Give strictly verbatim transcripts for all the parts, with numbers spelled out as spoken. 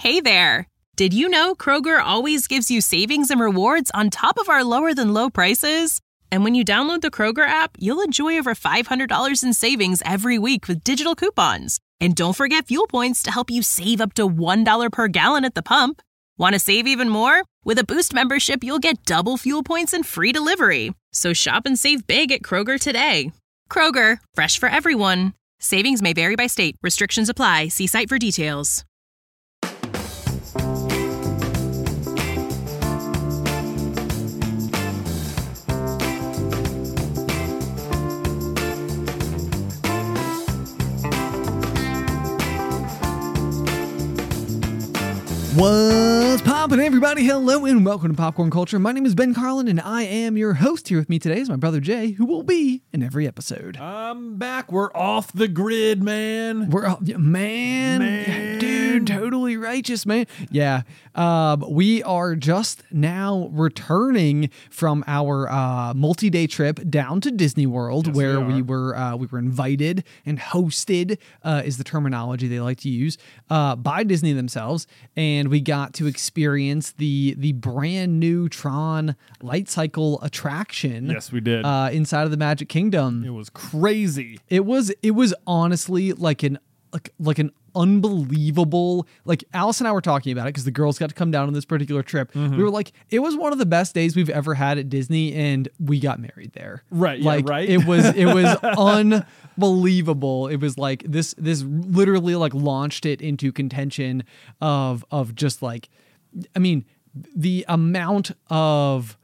Hey there! Did you know Kroger always gives you savings and rewards on top of our lower-than-low prices? And when you download the Kroger app, you'll enjoy over five hundred dollars in savings every week with digital coupons. And don't forget fuel points to help you save up to one dollar per gallon at the pump. Want to save even more? With a Boost membership, you'll get double fuel points and free delivery. So shop and save big at Kroger today. Kroger, fresh for everyone. Savings may vary by state. Restrictions apply. See site for details. What's poppin', everybody? Hello and welcome to Popcorn Culture. My name is Ben Carlin and I am your host. Here with me today is my brother Jay, who will be in every episode. I'm back. We're off the grid, man. We're off, man, man. dude, totally righteous, man. Yeah, um, we are just now returning from our uh, multi-day trip down to Disney World, Yes, where we, we were uh, we were invited and hosted, uh, is the terminology they like to use, uh, by Disney themselves, and we got to experience the the brand new Tron Light Cycle attraction. Yes, we did. Uh, inside of the Magic Kingdom. It was crazy. It was it was honestly like an like like an unbelievable, like Alice and I were talking about it because the girls got to come down on this particular trip. Mm-hmm. We were like, it was one of the best days we've ever had at Disney, and we got married there. Right, yeah, like right. it was it was unbelievable. It was like this this literally like launched it into contention of of just like, I mean, the amount of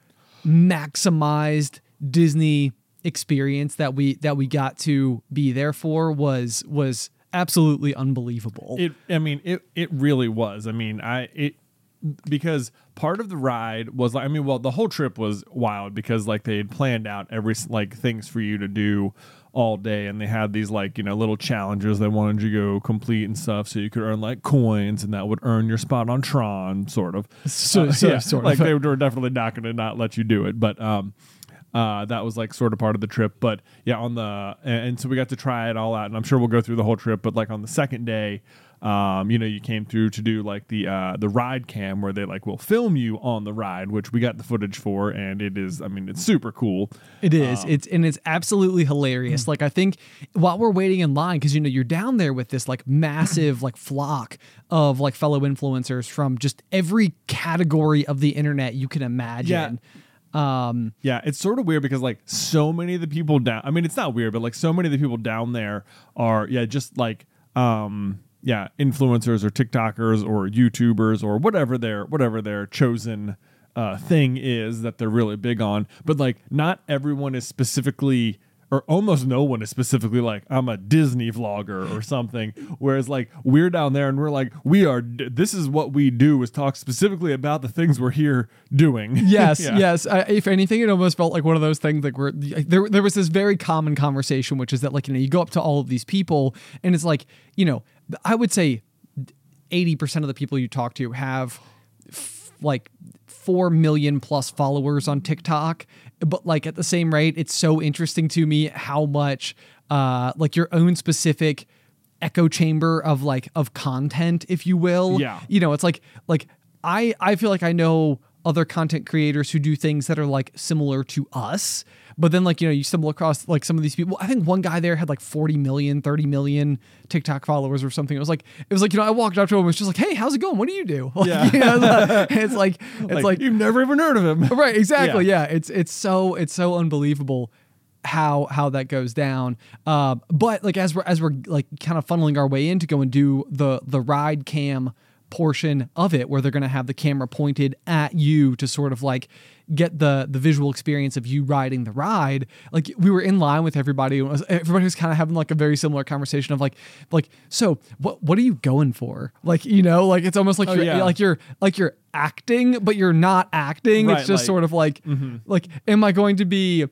maximized Disney experience that we that we got to be there for was was absolutely unbelievable. It. I mean, it. It really was. I mean, I. It because part of the ride was like. I mean, well, the whole trip was wild because like they had planned out every like things for you to do all day, and they had these like you know little challenges they wanted you to go complete and stuff, so you could earn like coins, and that would earn your spot on Tron, sort of. So, uh, so yeah, sort like of. they were definitely not going to not let you do it, but um. Uh, that was like sort of part of the trip, but yeah, on the and, and so we got to try it all out, and I'm sure we'll go through the whole trip. But like on the second day, um, you know, you came through to do like the uh, the ride cam where they like will film you on the ride, which we got the footage for, and it is, I mean, it's super cool. It is. Um, it's and it's absolutely hilarious. Like I think while we're waiting in line, because you know you're down there with this like massive like flock of like fellow influencers from just every category of the internet you can imagine. Yeah. Um, Yeah, it's sort of weird because like so many of the people down, I mean, it's not weird, but like so many of the people down there are, yeah, just like, um, yeah, influencers or TikTokers or YouTubers or whatever their, whatever their chosen uh, thing is that they're really big on. But like not everyone is specifically, or almost no one is specifically like, I'm a Disney vlogger or something. Whereas like we're down there and we're like, we are, this is what we do, is talk specifically about the things we're here doing. Yes, Yeah. yes. Uh, if anything, it almost felt like one of those things like where there there was this very common conversation, which is that like, you know, you go up to all of these people and it's like, you know, I would say eighty percent of the people you talk to have f- like four million plus followers on TikTok. But like at the same rate, it's so interesting to me how much uh, like your own specific echo chamber of like of content, if you will. Yeah. You know, it's like like I I feel like I know other content creators who do things that are like similar to us, but then like, you know, you stumble across like some of these people. I think one guy there had like forty million, thirty million TikTok followers or something. It was like, it was like, you know, I walked up to him and was just like, hey, how's it going? What do you do? Like, Yeah. you know, it's like, it's like, like, you've never even heard of him. right. Exactly. Yeah. Yeah. It's, it's so, it's so unbelievable how, how that goes down. Uh, but like, as we're, as we're like kind of funneling our way in to go and do the, the ride cam portion of it, where they're going to have the camera pointed at you to sort of like get the the visual experience of you riding the ride. Like we were in line with everybody, and was, everybody was kind of having like a very similar conversation of like like so what what are you going for? Like, you know, like it's almost like Oh, you're yeah. like you're like you're acting, but you're not acting. Right, it's just like- sort of like Mhm. like am I going to be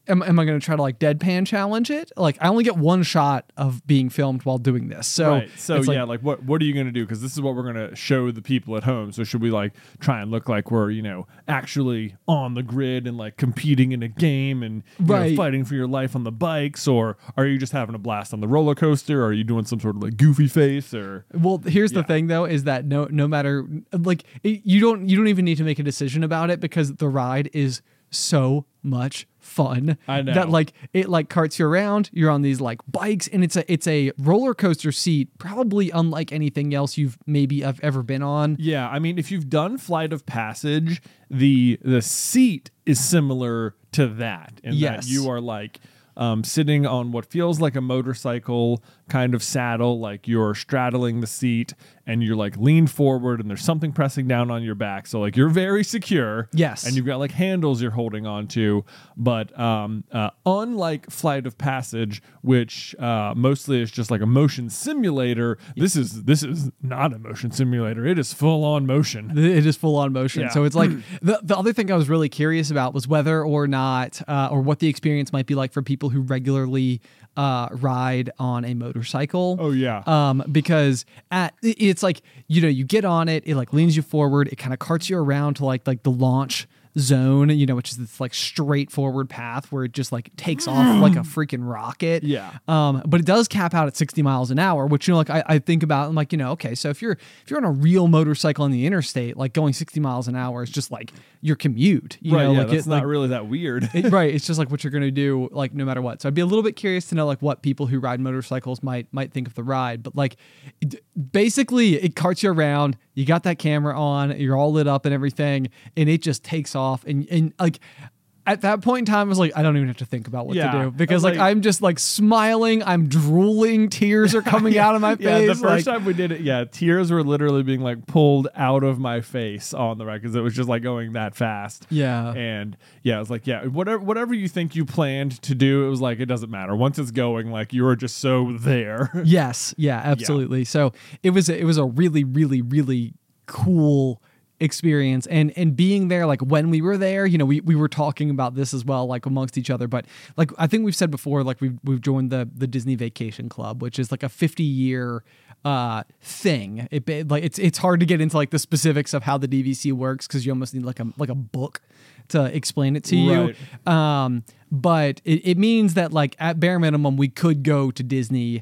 am, am I going to try to like deadpan challenge it? Like I only get one shot of being filmed while doing this. So, right. So it's yeah, like, like what what are you going to do? Because this is what we're going to show the people at home. So should we like try and look like we're, you know, actually on the grid and like competing in a game and you Right. know, fighting for your life on the bikes, or are you just having a blast on the roller coaster? Or are you doing some sort of like goofy face? Or well, here's Yeah. the thing though, is that no, no matter like it, you don't, you don't even need to make a decision about it because the ride is so much fun. I know. That like it like carts you around. You're on these like bikes, and it's a it's a roller coaster seat, probably unlike anything else you've maybe have ever been on. yeah, I mean, if you've done Flight of Passage, the the seat is similar to that, in Yes. that you are like um, sitting on what feels like a motorcycle kind of saddle, like you're straddling the seat and you're like leaned forward and there's something pressing down on your back. So like you're very secure. Yes. And you've got like handles you're holding on to. But um, uh, unlike Flight of Passage, which uh, mostly is just like a motion simulator, this is this is not a motion simulator. It is full on motion. It is full on motion. Yeah. So it's like the, the other thing I was really curious about was whether or not, uh, or what the experience might be like for people who regularly uh, ride on a motorcycle. Oh, yeah. Um, because at it's like, you know, you get on it, it like leans you forward, it kind of carts you around to like like the launch zone, you know, which is this like straightforward path where it just like takes off like a freaking rocket. Yeah. Um, but it does cap out at sixty miles an hour, which, you know, like I, I think about, I'm like, you know, okay, so if you're if you're on a real motorcycle on the interstate, like going sixty miles an hour is just like your commute. You right, know, yeah, like that's it, not like, really that weird. it, right. It's just like what you're gonna do, like no matter what. So I'd be a little bit curious to know like what people who ride motorcycles might might think of the ride. But like, it, basically, it carts you around. You got that camera on. You're all lit up and everything, and it just takes off. And and like at that point in time, I was like, I don't even have to think about what Yeah, to do because like, like- I'm just like smiling. I'm drooling. Tears are coming out of my face. Yeah, the first like, time we did it, yeah, tears were literally being like pulled out of my face on the ride because it was just like going that fast. Yeah. And yeah, it was like, yeah, whatever whatever you think you planned to do, it was like it doesn't matter. Once it's going, like you were just so there. Yes, yeah, absolutely. So it was a, it was a really, really, really cool experience, and and being there, like when we were there, you know, we, we were talking about this as well, like amongst each other. But like I think we've said before, like we've we've joined the the Disney Vacation Club, which is like a fifty year uh thing. It like it's it's hard to get into like the specifics of how the D V C works because you almost need like a like a book to explain it to you. Right. Um, but it, it means that like at bare minimum we could go to Disney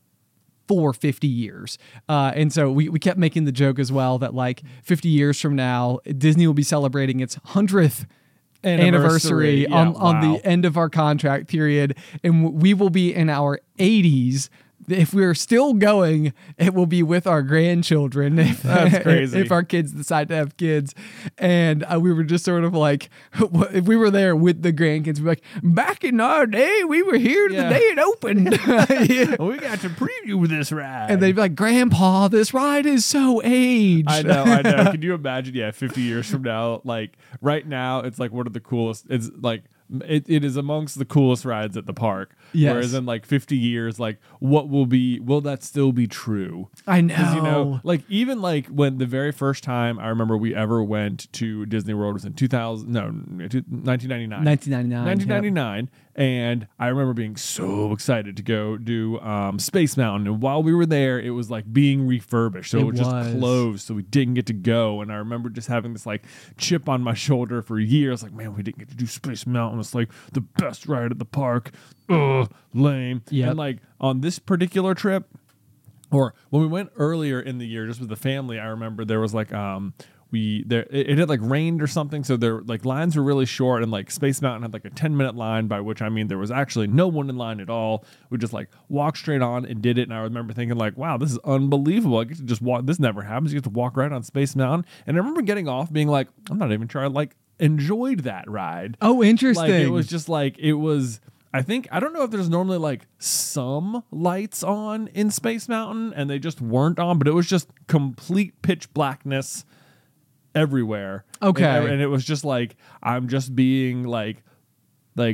for fifty years. Uh, and so we, we kept making the joke as well that like fifty years from now, Disney will be celebrating its hundredth anniversary, Anniversary. Yeah, on, on wow. the end of our contract period. And w- we will be in our eighties. If we're still going, it will be with our grandchildren. If, That's crazy. If our kids decide to have kids. And uh, we were just sort of like, if we were there with the grandkids, we'd be like, back in our day, we were here Yeah. the day it opened. Yeah. we got to preview this ride. And they'd be like, Grandpa, this ride is so aged. I know, I know. Can you imagine? Yeah, fifty years from now, like right now, it's like one of the coolest. It's like it, it is amongst the coolest rides at the park. Yes. Whereas in like fifty years, like what will be? Will that still be true? I know. Because you know, like even like when the very first time I remember we ever went to Disney World was in two thousand, no, nineteen ninety-nine. nineteen ninety-nine. nineteen ninety-nine, and I remember being so excited to go do um, Space Mountain. And while we were there, it was like being refurbished, so it, It was just was. closed, so we didn't get to go. And I remember just having this like chip on my shoulder for years, like, man, we didn't get to do Space Mountain. It's like the best ride at the park. Ugh, lame. Yep. And like on this particular trip, or when we went earlier in the year, just with the family, I remember there was like um we there it, it had like rained or something, so there like lines were really short, and like Space Mountain had like a ten minute line, by which I mean there was actually no one in line at all. We just like walked straight on and did it, and I remember thinking like, wow, this is unbelievable. I get to just walk. This never happens. You get to walk right on Space Mountain, and I remember getting off being like, I'm not even sure I like enjoyed that ride. Oh, interesting. Like it was just like it was. I think I don't know if there's normally like some lights on in Space Mountain and they just weren't on, but it was just complete pitch blackness everywhere. Okay. and, and it was just like I'm just being like, like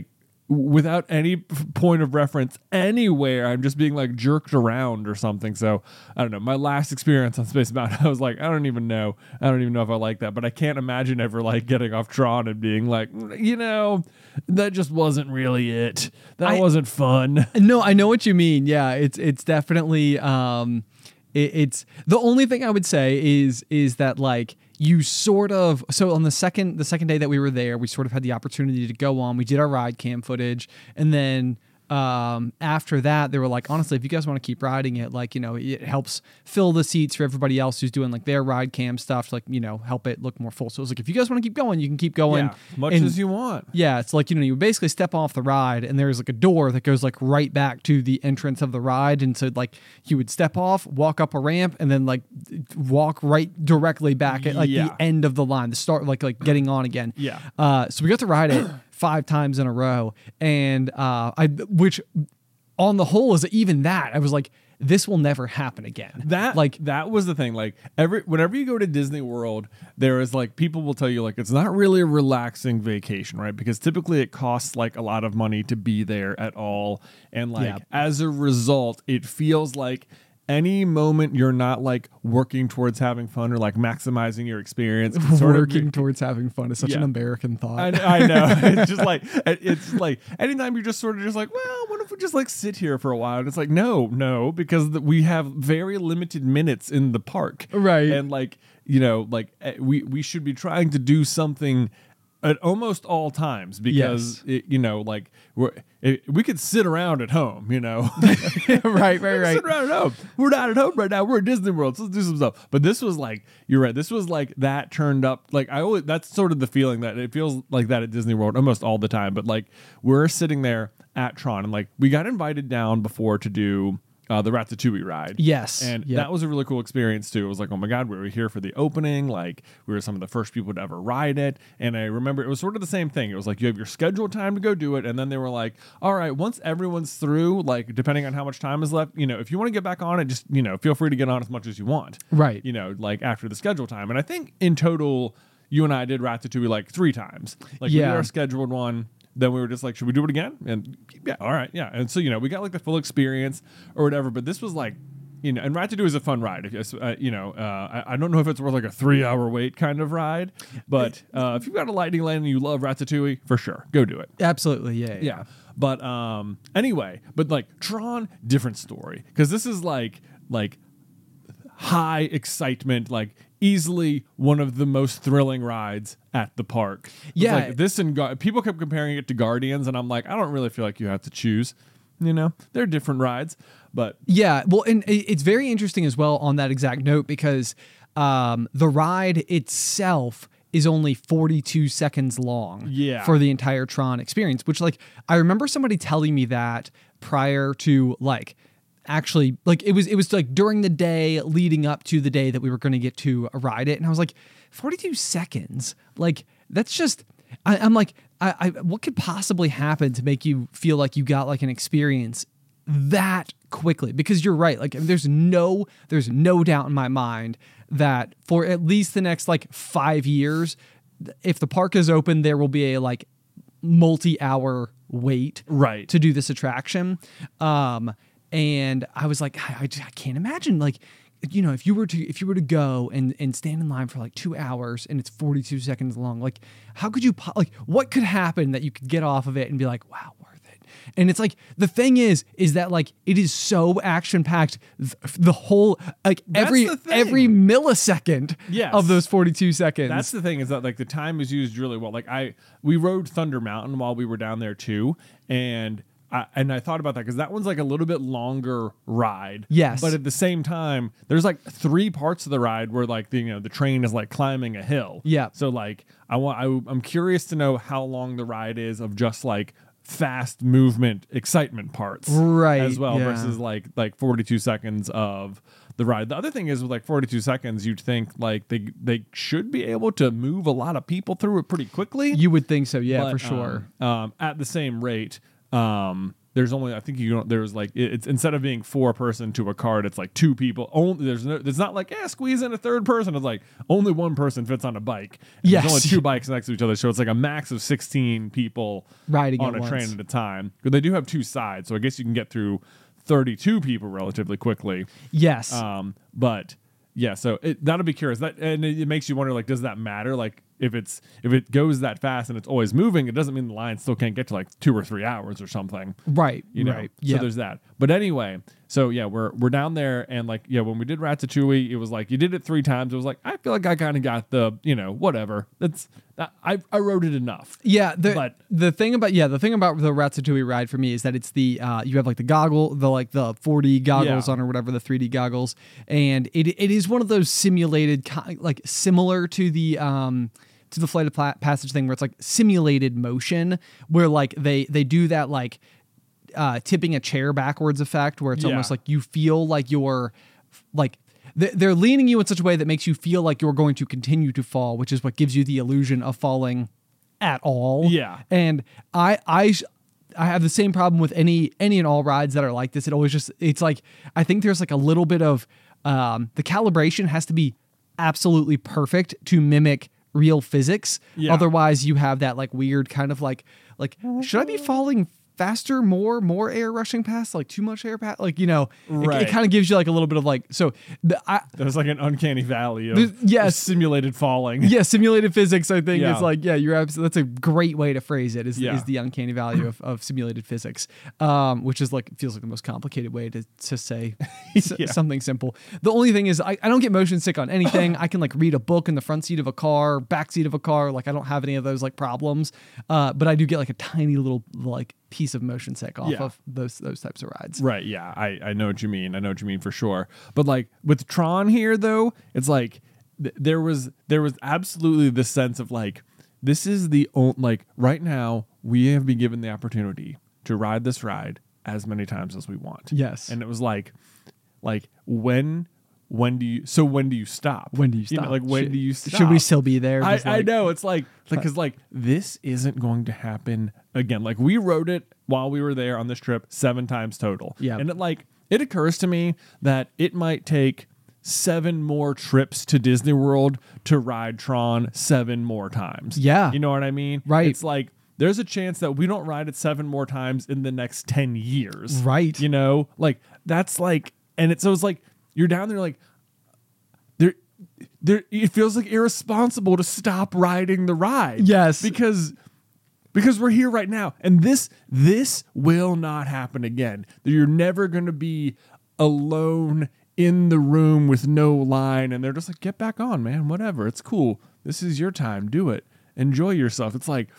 without any p- point of reference anywhere. I'm just being like jerked around or something. So I don't know. My last experience on Space Mountain, I was like, I don't even know. I don't even know if I like that. But I can't imagine ever like getting off Tron and being like, you know, that just wasn't really it. That I- wasn't fun. No, I know what you mean. Yeah, it's it's definitely um it, it's the only thing I would say is is that like you sort of so on the second the second day that we were there, we sort of had the opportunity to go on. We did our ride cam footage, and then um after that they were like, honestly, if you guys want to keep riding it, like, you know, it helps fill the seats for everybody else who's doing like their ride cam stuff to, like, you know, help it look more full. So it was like, if you guys want to keep going, you can keep going. Yeah, as much And- as you want. Yeah, it's like, you know, you basically step off the ride and there's like a door that goes like right back to the entrance of the ride. And so like you would step off, walk up a ramp, and then like walk right directly back at like Yeah. the end of the line, the start, like like getting on again. Yeah. Uh, so we got to ride it five times in a row. And uh, I, which on the whole is even that, I was like, this will never happen again. That like, that was the thing. Like every whenever you go to Disney World, there is like people will tell you like it's not really a relaxing vacation, right? Because typically it costs like a lot of money to be there at all, and like Yeah. as a result, it feels like any moment you're not like working towards having fun or like maximizing your experience, can sort of working be- towards having fun is such an Yeah. American thought. I, I know. It's just like it's like anytime you're just sort of just like, well, what if we just like sit here for a while? And it's like, no, no, because the, we have very limited minutes in the park, Right. And like, you know, like eh, we we should be trying to do something at almost all times because it, you know, like we're it, we could sit around at home, you know. right, right, We're right. sitting around at home. We're not at home right now. We're at Disney World. So let's do some stuff. But this was like, you're right. This was like that turned up. Like I always, that's sort of the feeling that it feels like that at Disney World almost all the time. But like we're sitting there at Tron and like we got invited down before to do uh, the Ratatouille ride. Yes. And Yep. that was a really cool experience too. It was like, oh my God, we were here for the opening. Like we were some of the first people to ever ride it. And I remember it was sort of the same thing. It was like you have your scheduled time to go do it. And then they were like, all right, once everyone's through, like depending on how much time is left, you know, if you want to get back on it, just, you know, feel free to get on as much as you want. Right. You know, like after the schedule time. And I think in total, you and I did Ratatouille like three times. Like we did Yeah. our scheduled one. Then we were just like, should we do it again? And yeah, all right, yeah. And so, you know, we got like the full experience or whatever. But this was like, you know, and Ratatouille is a fun ride. If you, uh, you know, uh, I, I don't know if it's worth like a three-hour wait kind of ride, but uh, if you've got a Lightning Lane and you love Ratatouille, for sure, go do it. Absolutely. Yeah. Yeah. Yeah. But um, anyway, but like Tron, different story because this is like like high excitement, like easily one of the most thrilling rides at the park. It's Yeah. like this and Gu- people kept comparing it to Guardians, and I'm like, I don't really feel like you have to choose. You know, they're different rides, but Yeah, well, and it- it's very interesting as well on that exact note because um, the ride itself is only forty-two seconds long Yeah. for the entire Tron experience, which like I remember somebody telling me that prior to like actually like it was it was like during the day leading up to the day that we were going to get to ride it, and I was like forty-two seconds, like that's just I, I'm like I, I what could possibly happen to make you feel like you got like an experience that quickly? Because you're right, like there's no there's no doubt in my mind that for at least the next like five years, if the park is open, there will be a like multi-hour wait Right. to do this attraction. Um, and I was like, I, I, just- I can't imagine like, you know, if you were to if you were to go and and stand in line for like two hours and it's forty-two seconds long, like how could you po- like what could happen that you could get off of it and be like, wow, worth it? And it's like the thing is is that like it is so action packed, th- the whole like That's every the thing. every millisecond Yes. of those forty-two seconds. That's the thing is that like the time is used really well. Like I, we rode Thunder Mountain while we were down there too, and I, and I thought about that because that one's like a little bit longer ride. Yes. but at the same time, there's like three parts of the ride where like the you know the train is like climbing a hill. Yeah. So like I want I, I'm curious to know how long the ride is of just like fast movement excitement parts Right, as well yeah. versus like like forty-two seconds of the ride. The other thing is with like forty-two seconds, you'd think like they they should be able to move a lot of people through it pretty quickly. you would think so, yeah, But, for sure. Um, um, at the same rate, um, there's only I think you don't there's like it- it's instead of being four person to a cart, it's like two people. Only there's no it's not like yeah squeeze in a third person. It's like only one person fits on a bike. And Yes. there's only two bikes next to each other, so it's like a max of sixteen people Riding on at a train once. at a time. But they do have two sides, so I guess you can get through thirty-two people relatively quickly. Yes. Um, but yeah, so it, that'll be curious. That and it, it makes you wonder, like, does that matter? Like, if it's if it goes that fast and it's always moving, it doesn't mean the line still can't get to like two or three hours or something. right. You know, right. so Yeah. there's that. But anyway, so yeah, we're we're down there, and like yeah, when we did Ratatouille, it was like you did it three times. It was like I feel like I kind of got the you know whatever. That's I I wrote it enough. Yeah, the But- the thing about yeah the thing about the Ratatouille ride for me is that it's the uh, you have like the goggle the like the four D goggles Yeah. on or whatever, the three D goggles, and it it is one of those simulated ki- like similar to the um to the Flight of Pla- Passage thing where it's like simulated motion where like they they do that like uh, tipping a chair backwards effect where it's Yeah. almost like you feel like you're like th- they're leaning you in such a way that makes you feel like you're going to continue to fall, which is what gives you the illusion of falling at all. Yeah. And I I sh- I have the same problem with any any and all rides that are like this. It always just it's like I think there's like a little bit of um the calibration has to be absolutely perfect to mimic real physics. Yeah. Otherwise you have that like weird kind of like like should I be falling faster, more, more air rushing past, like too much air past, like, you know, it- Right. it, kind of gives you like a little bit of like, so the, I, There's like an uncanny valley of, There's- yes. of simulated falling. yeah, simulated physics, I think Yeah. is like, yeah, you're absolutely, that's a great way to phrase it is, Yeah. is the uncanny value of, of simulated physics, um, which is like, feels like the most complicated way to, to say s- Yeah. something simple. The only thing is I, I don't get motion sick on anything. I can like read a book in the front seat of a car, back seat of a car. Like I don't have any of those like problems. Uh, but I do get like a tiny little like piece of motion sick off Yeah. of those, those types of rides. Right, yeah, I, I know what you mean. I know what you mean for sure. But like with Tron here, though, it's like th- there was there was absolutely this sense of like this is the only like right now we have been given the opportunity to ride this ride as many times as we want. Yes. and it was like like when when do you so when do you stop? When do you know, stop? like when Should- do you stop? Should we still be there? I, Just I like- know it's like because like this isn't going to happen again. Like we wrote it while we were there on this trip seven times total. Yeah. and it like it occurs to me that it might take seven more trips to Disney World to ride Tron seven more times. Yeah. you know what I mean? Right. It's like there's a chance that we don't ride it seven more times in the next ten years. Right. You know, like that's like, and it's so it's like you're down there like. There, there. It feels like irresponsible to stop riding the ride. Yes. because because we're here right now, and this this will not happen again. You're never going to be alone in the room with no line, and they're just like, get back on, man. Whatever, it's cool. This is your time. Do it. Enjoy yourself. It's like.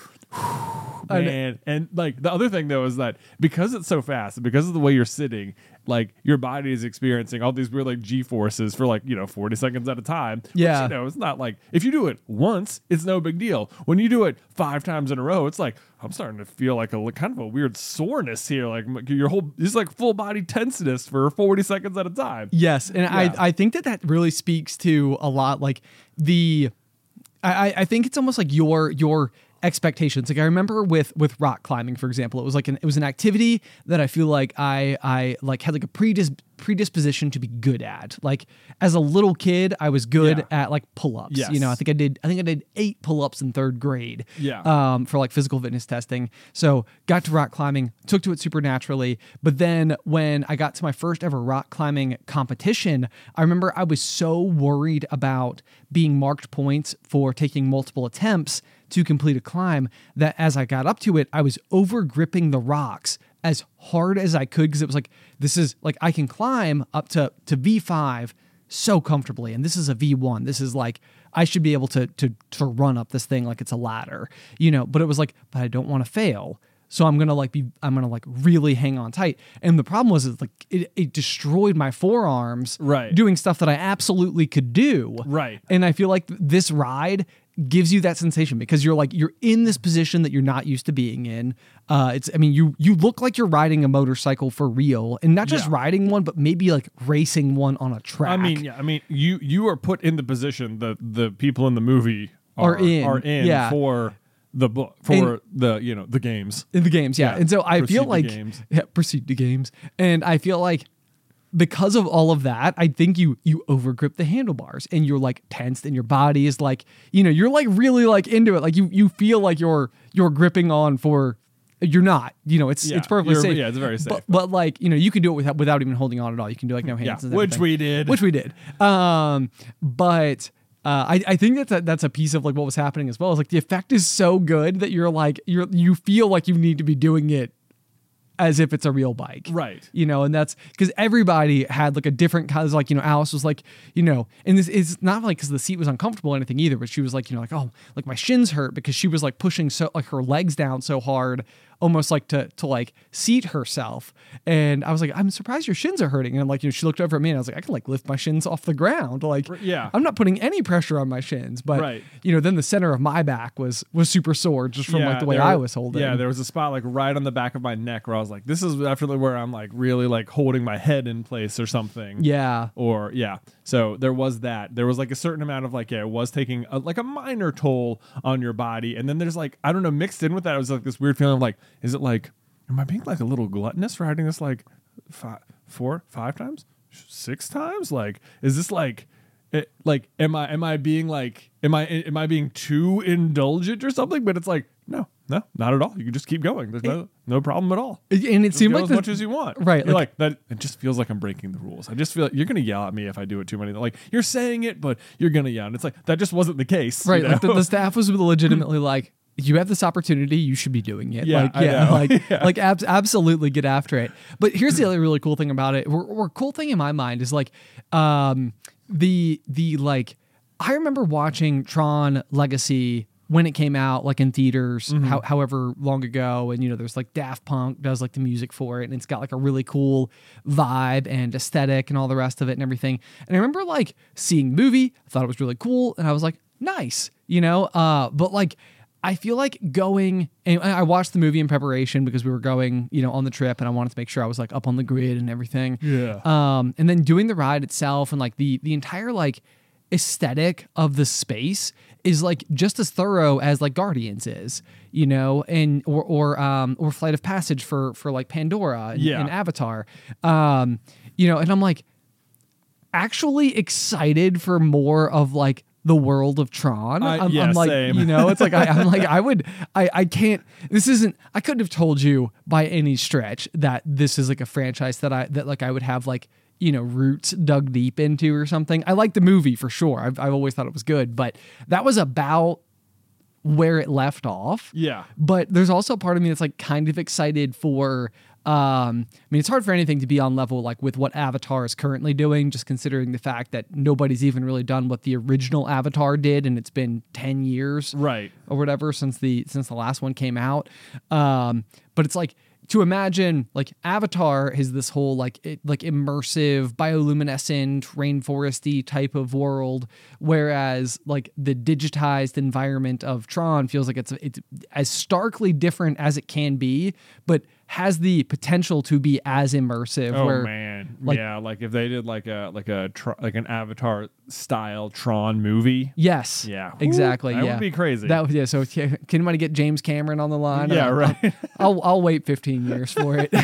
I know. Man, and like the other thing though is that because it's so fast, because of the way you're sitting, like your body is experiencing all these weird like G forces for like you know forty seconds at a time. which, Yeah. you know it's not like if you do it once, it's no big deal. When you do it five times in a row, it's like I'm starting to feel like a kind of a weird soreness here. Like m- your whole it's like full body tenseness for forty seconds at a time. Yes, and Yeah. I I think that that really speaks to a lot like the I I- I think it's almost like your your expectations. Like I remember with with rock climbing, for example, it was like an it was an activity that I feel like I I like had like a predis- predisposition to be good at. Like as a little kid, I was good Yeah. at like pull-ups. Yes. You know, I think I did I think I did eight pull-ups in third grade. Yeah. Um, for like physical fitness testing. So got to rock climbing, took to it super naturally. But then when I got to my first ever rock climbing competition, I remember I was so worried about being marked points for taking multiple attempts to complete a climb that as I got up to it, I was over gripping the rocks as hard as I could because it was like, this is like I can climb up to, to V five so comfortably. And this is a V one. This is like, I should be able to, to, to run up this thing like it's a ladder, you know, but it was like, but I don't want to fail. So I'm going to like be, I'm going to like really hang on tight. And the problem was is like, it, it destroyed my forearms Right. doing stuff that I absolutely could do. Right. And I feel like this ride gives you that sensation because you're like you're in this position that you're not used to being in. Uh, it's I mean you you look like you're riding a motorcycle for real, and not just Yeah. riding one, but maybe like racing one on a track. I mean, yeah, I mean, you you are put in the position that the people in the movie Are are in, are in yeah. for the book for the you know the games in the games. Yeah, Yeah, and so I proceed feel to like games. yeah, proceed to games, and I feel like. Because of all of that, I think you you overgrip the handlebars and you're like tensed and your body is like, you know, you're like really like into it. Like you you feel like you're you're gripping on for you're not, you know, it's Yeah, it's perfectly you're- safe. yeah, it's very safe. But, but like, you know, you can do it without without even holding on at all. You can do like no hands yeah and which everything. we did Which we did. Um but uh, I, I think that's a, that's a piece of like what was happening as well. Is like the effect is so good that you're like you're you feel like you need to be doing it as if it's a real bike. Right. You know, and that's because everybody had like a different kind of like, you know, Alice was like, you know, and this is not like because the seat was uncomfortable or anything either, but she was like, you know, like, oh, like my shins hurt because she was like pushing so like her legs down so hard, almost like to to like seat herself. And I was like, I'm surprised your shins are hurting. And I'm like, you know, she looked over at me and I was like, I can like lift my shins off the ground. Like, yeah. I'm not putting any pressure on my shins. But, Right. you know, then the center of my back was was super sore just from like the way there- I was holding. Yeah, there was a spot like right on the back of my neck where I was like, this is definitely where I'm like really like holding my head in place or something. Yeah. Or yeah. So there was that. There was like a certain amount of like, yeah, it was taking a, like a minor toll on your body. And then there's like, I don't know, mixed in with that, it was like this weird feeling of like, is it like, am I being like a little gluttonous riding this like five, four, five times, six times? Like, is this like, it, like, am I, am I being like, am I, am I being too indulgent or something? But it's like, no, no, not at all. You can just keep going. There's no, no problem at all. And it Just seemed go like as the- much as you want. Right, You're like- like, that. It just feels like I'm breaking the rules. I just feel like you're gonna yell at me if I do it too many. Like you're saying it, but you're gonna yell. And it's like that just wasn't the case. Right. you Like the, know? the staff was legitimately like, you have this opportunity, you should be doing it. Yeah, like, I yeah, know. like, Yeah. like abs- absolutely get after it. But here's the other really cool thing about it. Or, or cool thing in my mind is like, um, the, the like, I remember watching Tron Legacy when it came out, like in theaters, Mm-hmm. how, however long ago. And, you know, there's like Daft Punk does like the music for it. And it's got like a really cool vibe and aesthetic and all the rest of it and everything. And I remember like seeing the movie, I thought it was really cool. And I was like, nice, you know? Uh, but like, I feel like going, and I watched the movie in preparation because we were going, you know, on the trip and I wanted to make sure I was like up on the grid and everything. Yeah. Um, and then doing the ride itself and like the, the entire like aesthetic of the space is like just as thorough as like Guardians is, you know, and or or um or Flight of Passage for for like Pandora and, Yeah. and Avatar. Um, you know, and I'm like actually excited for more of like the world of Tron. I- I'm, yeah, I'm like, same. you know, it's like I, I'm like I would I I can't. This isn't. I couldn't have told you by any stretch that this is like a franchise that I that like I would have like, you know, roots dug deep into or something. I like the movie for sure. I've I've always thought it was good, but that was about where it left off. Yeah. But there's also a part of me that's like kind of excited for. Um, I mean, it's hard for anything to be on level like with what Avatar is currently doing, just considering the fact that nobody's even really done what the original Avatar did, and it's been ten years, Right. or whatever since the since the last one came out. Um, but it's like to imagine like Avatar is this whole like it, like immersive bioluminescent rainforesty type of world, whereas like the digitized environment of Tron feels like it's it's as starkly different as it can be, but has the potential to be as immersive. Oh where, man, like- yeah. Like if they did like a like a tr- like an Avatar style Tron movie. Yes. Yeah. Exactly. That would yeah. be crazy. That would yeah. So can can anybody get James Cameron on the line? Yeah, I'll- right. I'll I'll wait fifteen years for it.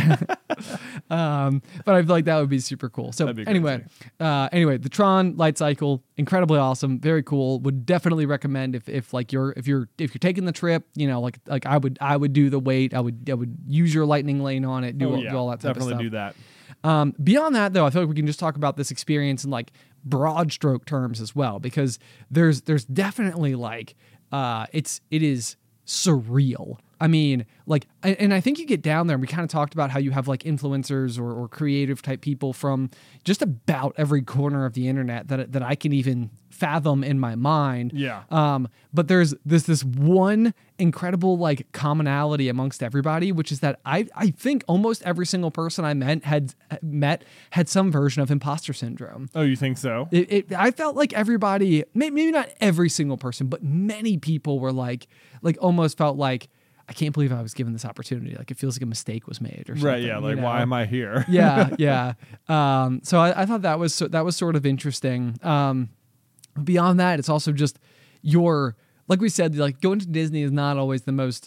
um, but I feel like that would be super cool. So That'd be anyway, uh, anyway, the Tron light cycle, incredibly awesome, very cool. Would definitely recommend if if like you're if you're if you're taking the trip, you know, like like I would I would do the wait. I would I would use your lightning lane on it. Do, Oh, all, yeah. do all that type Definitely of stuff. do that. Um, beyond that, though, I feel like we can just talk about this experience in like broad stroke terms as well, because there's there's definitely like uh, it's it is surreal. I mean, like, and and I think you get down there, and we kind of talked about how you have like influencers or, or creative type people from just about every corner of the internet that that I can even fathom in my mind. Yeah. Um, but there's this this one incredible like commonality amongst everybody, which is that I I think almost every single person I met had met had some version of imposter syndrome. Oh, you think so? It, it I felt like everybody, may- maybe not every single person, but many people were like like almost felt like, I can't believe I was given this opportunity. Like it feels like a mistake was made or something. Right. Yeah. you Like, know? why am I here? yeah, yeah. Um, so I, I thought that was so, that was sort of interesting. Um, beyond that, it's also just your like we said, like going to Disney is not always the most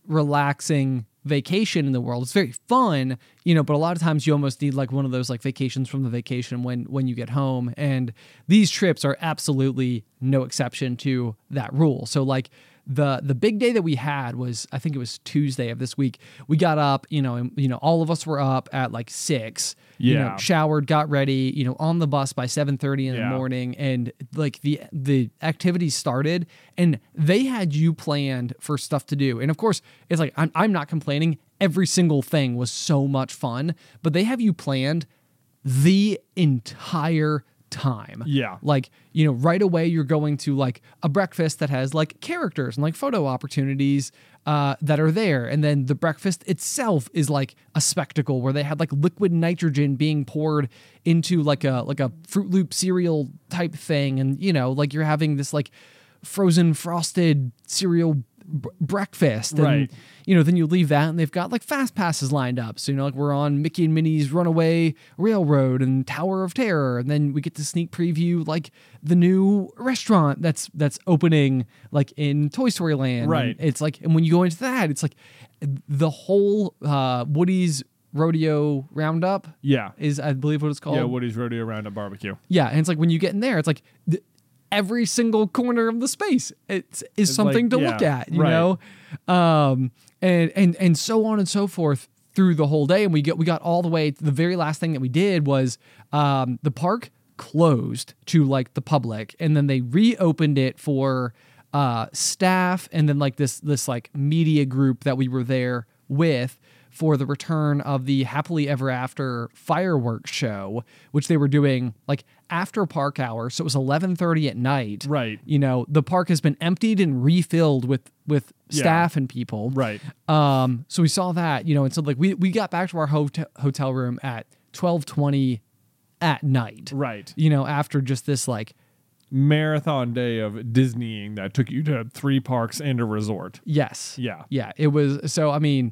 relaxing vacation in the world. It's very fun, you know, but a lot of times you almost need like one of those like vacations from the vacation when when you get home. And these trips are absolutely no exception to that rule. So like the the big day that we had was, I think it was Tuesday of this week. We got up, you know, and you know, all of us were up at like six. You know, Yeah. showered, got ready, you know, on the bus by seven thirty in Yeah. the morning, and like the the activities started, and they had you planned for stuff to do. And of course, it's like I'm I'm not complaining. Every single thing was so much fun, but they have you planned the entire time. Yeah. Like, you know, right away you're going to like a breakfast that has like characters and like photo opportunities uh, that are there. And then the breakfast itself is like a spectacle where they had like liquid nitrogen being poured into like a like a Fruit Loop cereal type thing. And, you know, like you're having this like frozen frosted cereal b- breakfast. And, Right. you know, then you leave that and they've got like fast passes lined up. So, you know, like we're on Mickey and Minnie's Runaway Railroad and Tower of Terror. And then we get to sneak preview like the new restaurant that's that's opening like in Toy Story Land. Right. And it's like, and when you go into that, it's like the whole uh, Woody's Rodeo Roundup Yeah. is, I believe, what it's called. Yeah, Woody's Rodeo Roundup Barbecue. Yeah, and it's like when you get in there, it's like th- every single corner of the space it's is something like- to yeah, look at, you right. know, um, and and and so on and so forth through the whole day. And we get we got all the way. The very last thing that we did was um, the park closed to like the public, and then they reopened it for uh, staff, and then like this this like media group that we were there with for the return of the Happily Ever After fireworks show, which they were doing like after park hours. So it was eleven thirty at night. Right. You know, the park has been emptied and refilled with with Yeah. staff and people. Right. Um, so we saw that, you know, and so like we we got back to our hotel hotel room at twelve twenty at night. Right. You know, after just this like Marathon day of Disneying that took you to three parks and a resort. yes. Yeah. Yeah. It was so I mean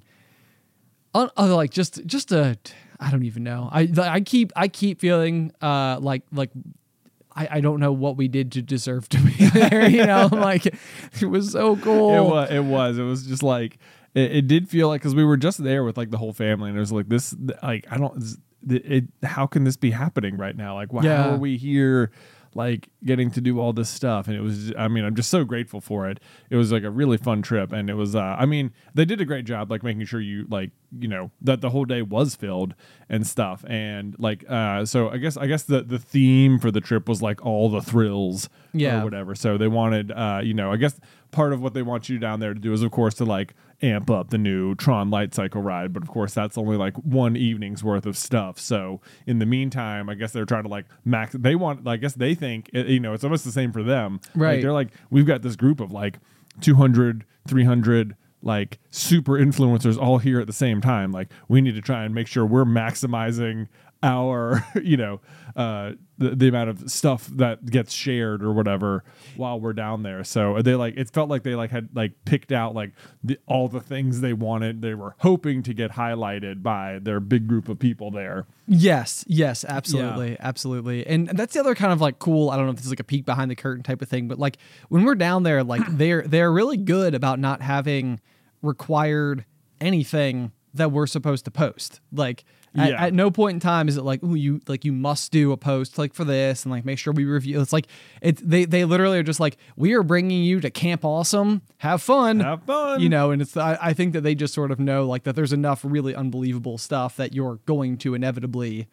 un- uh, like just just a I don't even know. I I keep I keep feeling uh like like I, I don't know what we did to deserve to be there. You know, like it was so cool. It was. It was. It was just like it, it did feel like, because we were just there with like the whole family, and it was like this. Like I don't. It, it how can this be happening right now? Like, why Yeah. how are we here? Like getting to do all this stuff, and it was. I mean, I'm just so grateful for it. It was like a really fun trip, and it was. Uh, I mean, they did a great job, like making sure you like you know that the whole day was filled and stuff, and like uh, so. I guess I guess the the theme for the trip was like all the thrills, Yeah. or whatever. So they wanted, uh, you know, I guess part of what they want you down there to do is, of course, to like amp up the new Tron Light Cycle ride. But of course, that's only like one evening's worth of stuff. So in the meantime, I guess they're trying to like max. They want, I guess they think, it- you know, it's almost the same for them. Right. Like, they're like, we've got this group of like two hundred, three hundred like super influencers all here at the same time. Like we need to try and make sure we're maximizing our, you know, uh, the, the amount of stuff that gets shared or whatever while we're down there. So they like, it felt like they like had like picked out like the, all the things they wanted. They were hoping to get highlighted by their big group of people there. Yes, yes, absolutely, absolutely. And that's the other kind of like cool, I don't know if this is like a peek behind the curtain type of thing, but like when we're down there, like they're they're really good about not having required anything that we're supposed to post. Like at, Yeah. at no point in time is it like, oh, you like you must do a post like for this and like make sure we review. It's like it's they they literally are just like, we are bringing you to Camp Awesome, have fun, Have fun. you know. And it's I, I think that they just sort of know like that there's enough really unbelievable stuff that you're going to inevitably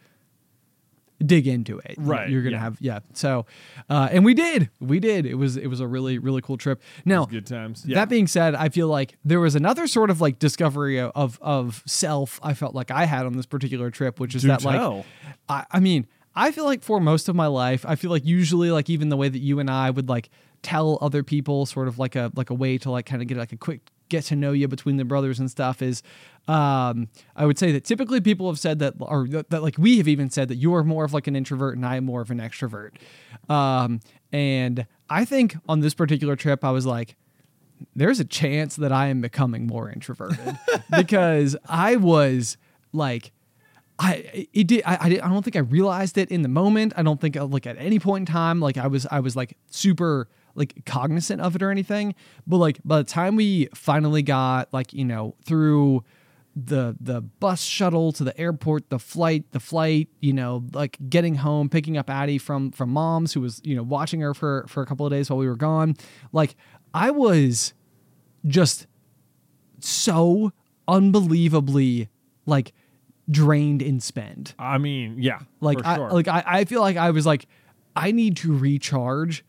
dig into it. Right, You're gonna yeah. have yeah. So uh and we did. We did. It was it was a really, really cool trip. Now Good times. Yeah. that being said, I feel like there was another sort of like discovery of of self I felt like I had on this particular trip, which is Do that tell. like I, I mean, I feel like for most of my life, I feel like usually like even the way that you and I would like tell other people sort of like a like a way to like kind of get like a quick get to know you between the brothers and stuff is um I would say that typically people have said that or that, that like we have even said that you are more of like an introvert and I am more of an extrovert. Um and I think on this particular trip I was like, there's a chance that I am becoming more introverted because I was like I it did I, I did I don't think I realized it in the moment. I don't think uh, like at any point in time like I was I was like super like cognizant of it or anything. But like by the time we finally got like, you know, through the the bus shuttle to the airport, the flight, the flight, you know, like getting home, picking up Addie from from mom's who was, you know, watching her for for a couple of days while we were gone. Like I was just so unbelievably like drained in spend. I mean, yeah, Like for I sure. like I, I feel like I was like I need to recharge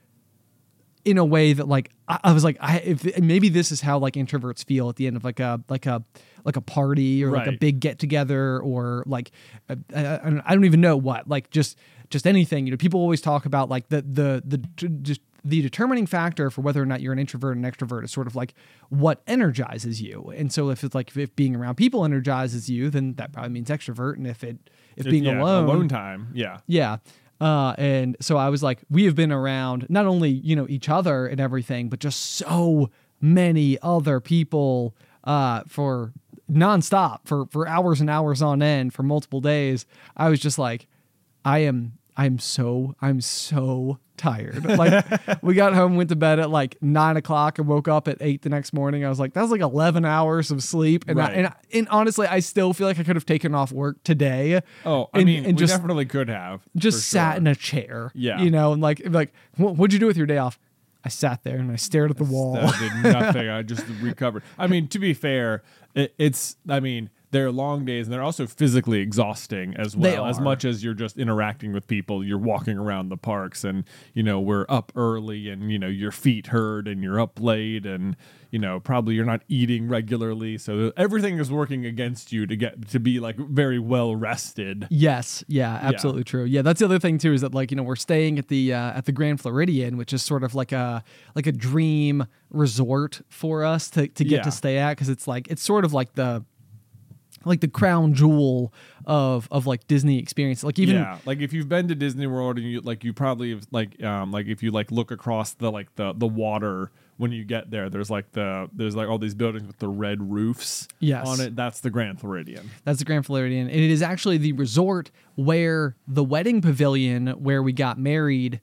in a way that like I, I was like I if maybe this is how like introverts feel at the end of like a like a like a party or like a Right. big get together or like I, I, I don't even know what like just just anything. You know, people always talk about like the the the just the determining factor for whether or not you're an introvert and extrovert is sort of like what energizes you. And so if it's like if being around people energizes you, then that probably means extrovert. And if it if It- being yeah, alone alone time, yeah. yeah. Uh, and so I was like, we have been around not only, you know, each other and everything, but just so many other people uh, for nonstop for, for hours and hours on end for multiple days. I was just like, I am, I'm so, I'm so tired. Like we got home, went to bed at like nine o'clock and woke up at eight the next morning. I was like, that was like eleven hours of sleep. And, Right. I, and, I, and honestly, I still feel like I could have taken off work today. Oh, I and, mean, and we just, definitely could have. just for sat sure. in a chair. Yeah. You know, and like, like, what, what'd you do with your day off? I sat there and I stared at the wall. I did nothing. I just recovered. I mean, to be fair, it, it's, I mean, they're long days and they're also physically exhausting as They well. As are. much as you're just interacting with people, you're walking around the parks and, you know, we're up early and, you know, your feet hurt and you're up late and, you know, probably you're not eating regularly. So everything is working against you to get to be like very well rested. Yes, yeah, absolutely true. Yeah, that's the other thing too is that like you know we're staying at the uh, at the Grand Floridian, which is sort of like a like a dream resort for us to to get Yeah. to stay at because it's like it's sort of like the like the crown jewel of of like Disney experience. Like even yeah, like if you've been to Disney World and you like you probably have like um like if you like look across the like the the water when you get there, there's like the there's like all these buildings with the red roofs Yes. on it. That's the Grand Floridian. That's the Grand Floridian. And it is actually the resort where the wedding pavilion where we got married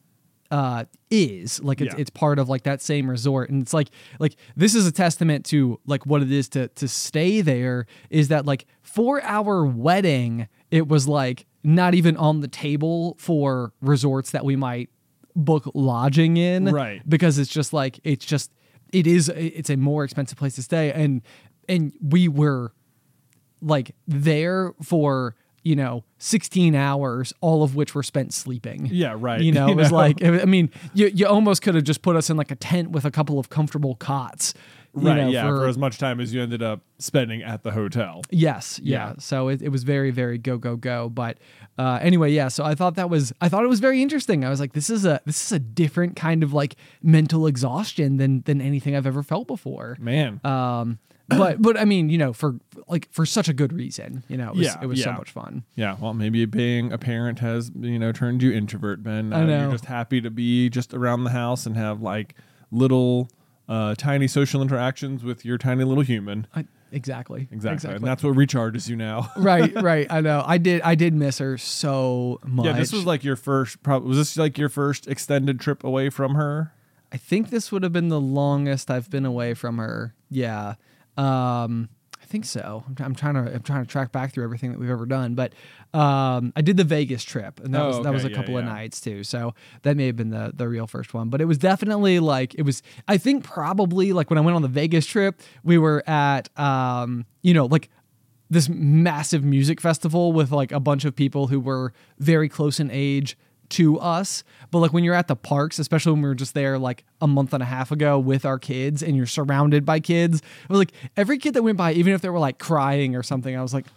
uh is. Like it's Yeah. it's part of like that same resort. And it's like like this is a testament to like what it is to to stay there is that like for our wedding, it was like not even on the table for resorts that we might book lodging in. Right. Because it's just like it's just it is it's a more expensive place to stay. And and we were like there for you know sixteen hours, all of which were spent sleeping. Yeah, right. You know, You it was know? like I mean, you you almost could have just put us in like a tent with a couple of comfortable cots. you Right, know, yeah, for, as much time as you ended up spending at the hotel. Yes, yeah. Yeah. So it, it was very, very go, go, go. But uh, anyway, yeah. So I thought that was, I thought it was very interesting. I was like, this is a, this is a different kind of like mental exhaustion than than anything I've ever felt before. Man. Um, but but I mean, you know, for like for such a good reason. You know, it was, Yeah, it was so yeah. much fun. Yeah, well, maybe being a parent has, you know, turned you introvert, Ben. Uh, I know. You're just happy to be just around the house and have like little uh, tiny social interactions with your tiny little human. I, exactly. Exactly. And that's what recharges you now. right, right. I know. I did. I did miss her so much. Yeah, this was like your first, prob- was this like your first extended trip away from her? I think this would have been the longest I've been away from her. Yeah. Um, I think so. I'm, I'm trying to I'm trying to track back through everything that we've ever done, but um, I did the Vegas trip, and that Oh, was that okay, was a yeah, couple of yeah. nights too. So that may have been the the real first one, but it was definitely like it was. I think probably like when I went on the Vegas trip, we were at um, you know like this massive music festival with like a bunch of people who were very close in age to us. But like when you're at the parks, especially when we were just there like a month and a half ago with our kids and you're surrounded by kids, it was like every kid that went by, even if they were like crying or something, I was like,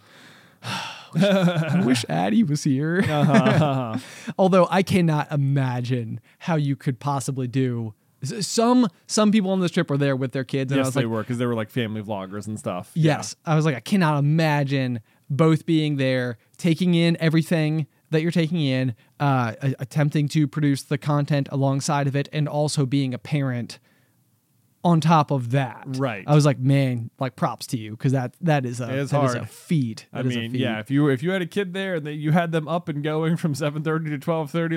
I wish Addie was here. Uh-huh. Although I cannot imagine how you could possibly do. Some some people on this trip were there with their kids, and I Yes, was they like, were, because they were like family vloggers and stuff. yes. I was like, I cannot imagine both being there, taking in everything that you're taking in, uh, a- attempting to produce the content alongside of it, and also being a parent on top of that. Right. I was like, man, like props to you, because that that is a It is that is hard. a feat. I That is a mean, feat. yeah, if you if you had a kid there and that you had them up and going from seven thirty to twelve thirty, like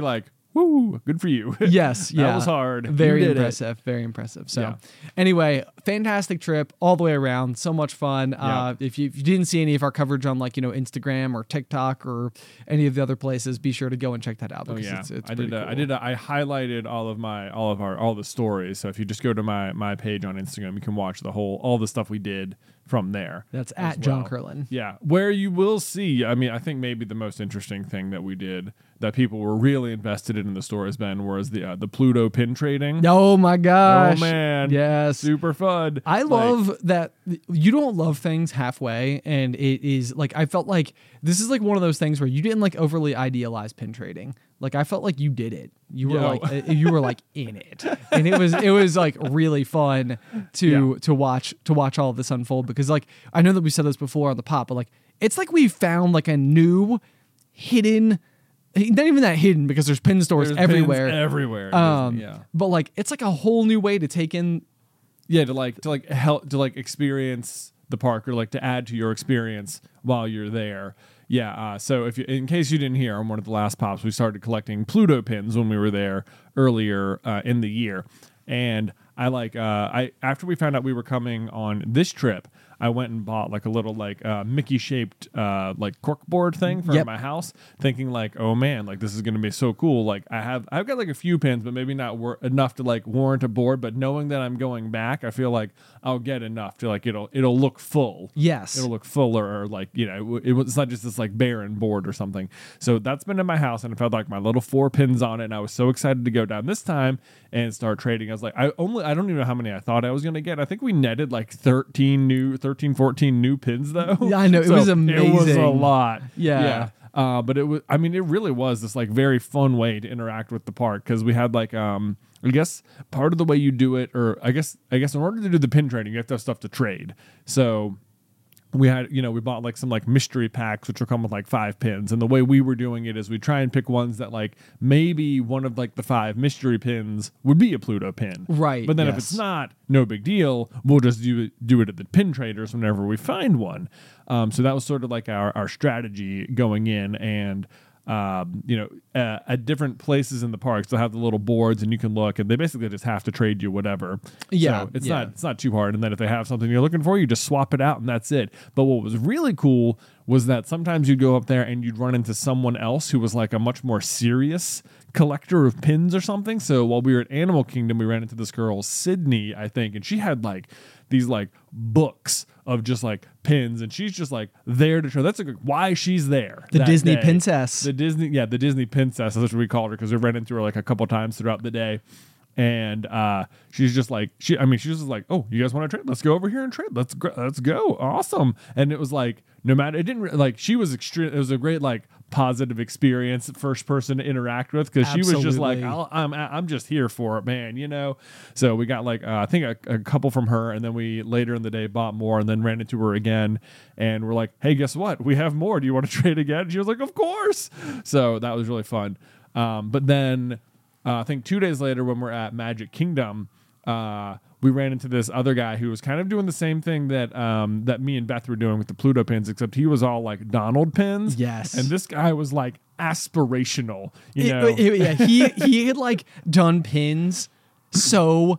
woo, good for you. Yes, yeah. That was hard. Very You did it. impressive. Very impressive. So, Yeah. anyway, fantastic trip all the way around. So much fun. Yeah. Uh, if you if you didn't see any of our coverage on like you know Instagram or TikTok or any of the other places, be sure to go and check that out. Oh Because yeah, it's, it's I pretty did. A, cool. I did. A, I highlighted all of my, all of our, all the stories. So if you just go to my my page on Instagram, you can watch the whole, all the stuff we did from there. That's as at John well. Curlin. Yeah, where you will see. I mean, I think maybe the most interesting thing that we did that people were really invested in in the store has been was the uh, the Pluto pin trading. Oh my gosh. Oh man, Yes. super fun. I Like, love that you don't love things halfway, and it is like I felt like this is like one of those things where you didn't like overly idealize pin trading. Like I felt like you did it. You were Yo. like uh, you were like in it, and it was it was like really fun to Yeah. to watch to watch all of this unfold because like I know that we said this before on the pop, but like it's like we found like a new hidden. Not even that hidden because there's pin stores there's everywhere. pins everywhere. Um, yeah. But like it's like a whole new way to take in. Yeah, to like to like help to like experience the park or like to add to your experience while you're there. Yeah. Uh, so if you, in case you didn't hear, on one of the last pops, we started collecting Pluto pins when we were there earlier uh, in the year, and I like uh, I after we found out we were coming on this trip, I went and bought like a little like uh, Mickey shaped uh, like corkboard thing for Yep. my house, thinking like, oh man, like this is gonna be so cool. Like I have I've got like a few pins, but maybe not wor- enough to like warrant a board. But knowing that I'm going back, I feel like I'll get enough to like it'll it'll look full. Yes. It'll look fuller, or like you know, it, it was it's not just this like barren board or something. So that's been in my house, and it felt like my little four pins on it, and I was so excited to go down this time and start trading. I was like, I only I don't even know how many I thought I was gonna get. I think we netted like thirteen new, thirteen, fourteen new pins though. Yeah, I know. It So was It was a amazing. lot. Yeah. yeah. Uh, but it was, I mean, it really was this like very fun way to interact with the park because we had like, um, I guess part of the way you do it, or I guess, I guess in order to do the pin trading, you have to have stuff to trade. So we had, you know, we bought like some like mystery packs, which will come with like five pins. And the way we were doing it is we try and pick ones that like maybe one of like the five mystery pins would be a Pluto pin. Right, But then if yes. it's not, no big deal. We'll just do it, do it at the pin traders whenever we find one. Um, so that was sort of like our, our strategy going in. And, um, you know, uh, at different places in the parks, they'll have the little boards and you can look and they basically just have to trade you whatever. Yeah, So it's yeah. not it's not too hard. And then if they have something you're looking for, you just swap it out and that's it. But what was really cool was that sometimes you'd go up there and you'd run into someone else who was like a much more serious collector of pins or something. So while we were at Animal Kingdom, we ran into this girl, Sydney, I think, and she had like these like books of just like pins, and she's just like there to show. That's like why she's there. The that Disney day. princess. The Disney, yeah, the Disney princess. That's what we called her because we ran into her like a couple times throughout the day. And uh, she's just like, she. I mean, she's just like, oh, you guys want to trade? Let's go over here and trade. Let's go. Let's go. Awesome. And it was like, no matter, it didn't re- like. She was extreme. It was a great like positive experience, first person to interact with because she was just like, Absolutely. I'll, I'm I'm just here for it, man. You know. So we got like uh, I think a, a couple from her, and then we later in the day bought more, and then ran into her again, and we're like, hey, guess what? We have more. Do you want to trade again? She was like, of course. So that was really fun. Um, but then. Uh, I think two days later when we're at Magic Kingdom, uh, we ran into this other guy who was kind of doing the same thing that um, that me and Beth were doing with the Pluto pins, except he was all like Donald pins. Yes. And this guy was like aspirational, you It- know? it- yeah, he he had like done pins so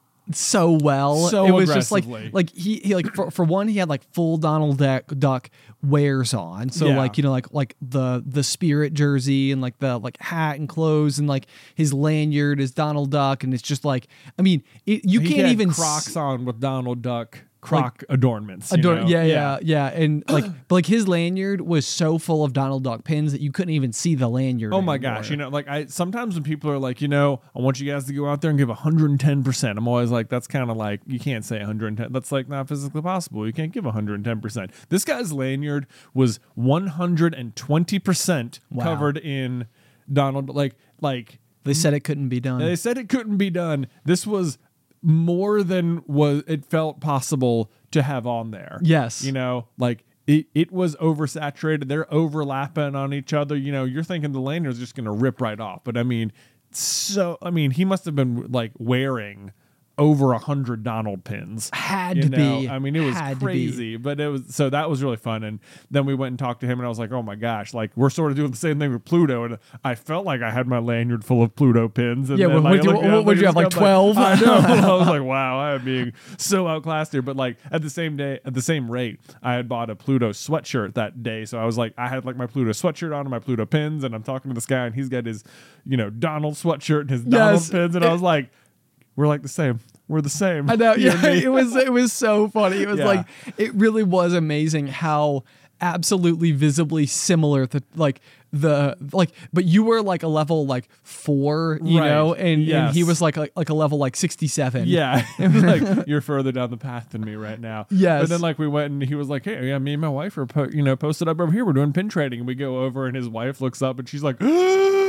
so well. So it was just like aggressively. like he, he like for, for one he had like full Donald Duck, Duck wears on. So Yeah. like you know like like the the spirit jersey and like the like hat and clothes and like his lanyard is Donald Duck and it's just like I mean it, you He can't had even Crocs s- on with Donald Duck Croc adornments. you Ador- know? yeah, yeah, yeah, and like, but like his lanyard was so full of Donald Duck pins that you couldn't even see the lanyard. Oh my anymore. gosh, you know, like I sometimes when people are like, you know, I want you guys to go out there and give one hundred ten percent. I'm always like, that's kind of like you can't say one hundred ten. That's like not physically possible. You can't give one hundred ten percent. This guy's lanyard was one hundred twenty percent Wow. covered in Donald like like They said it couldn't be done. they said it couldn't be done. This was more than was it felt possible to have on there. Yes. You know, like it, it was oversaturated. They're overlapping on each other. You know, you're thinking the lanyard's just going to rip right off. But I mean, so, I mean, he must have been like wearing over a hundred Donald pins. Had you to know? be. I mean, it was Had to be. crazy, but it was so that was really fun. And then we went and talked to him, and I was like, oh my gosh, like we're sort of doing the same thing with Pluto. And I felt like I had my lanyard full of Pluto pins. And Yeah, then, what- like, what do you- I looked what up, would you have, like, it's got, twelve? I know. I was like, wow, I am being so outclassed here. But like at the same day, at the same rate, I had bought a Pluto sweatshirt that day, so I was like, I had like my Pluto sweatshirt on and my Pluto pins, and I'm talking to this guy, and he's got his, you know, Donald sweatshirt and his Donald Yes. pins, and I was like, we're like the same. We're the same. I know. You Yeah, and me. it was it was so funny. It was Yeah. like it really was amazing how absolutely visibly similar to like the like but you were like a level like four, you Right. know, and, and he Yes. was like, like like a level like sixty-seven. Yeah, it was like you're further down the path than me right now. Yes. But then like we went and he was like, "Hey, yeah, me and my wife are po- you know posted up over here. We're doing pin trading." And we go over and his wife looks up and she's like, "These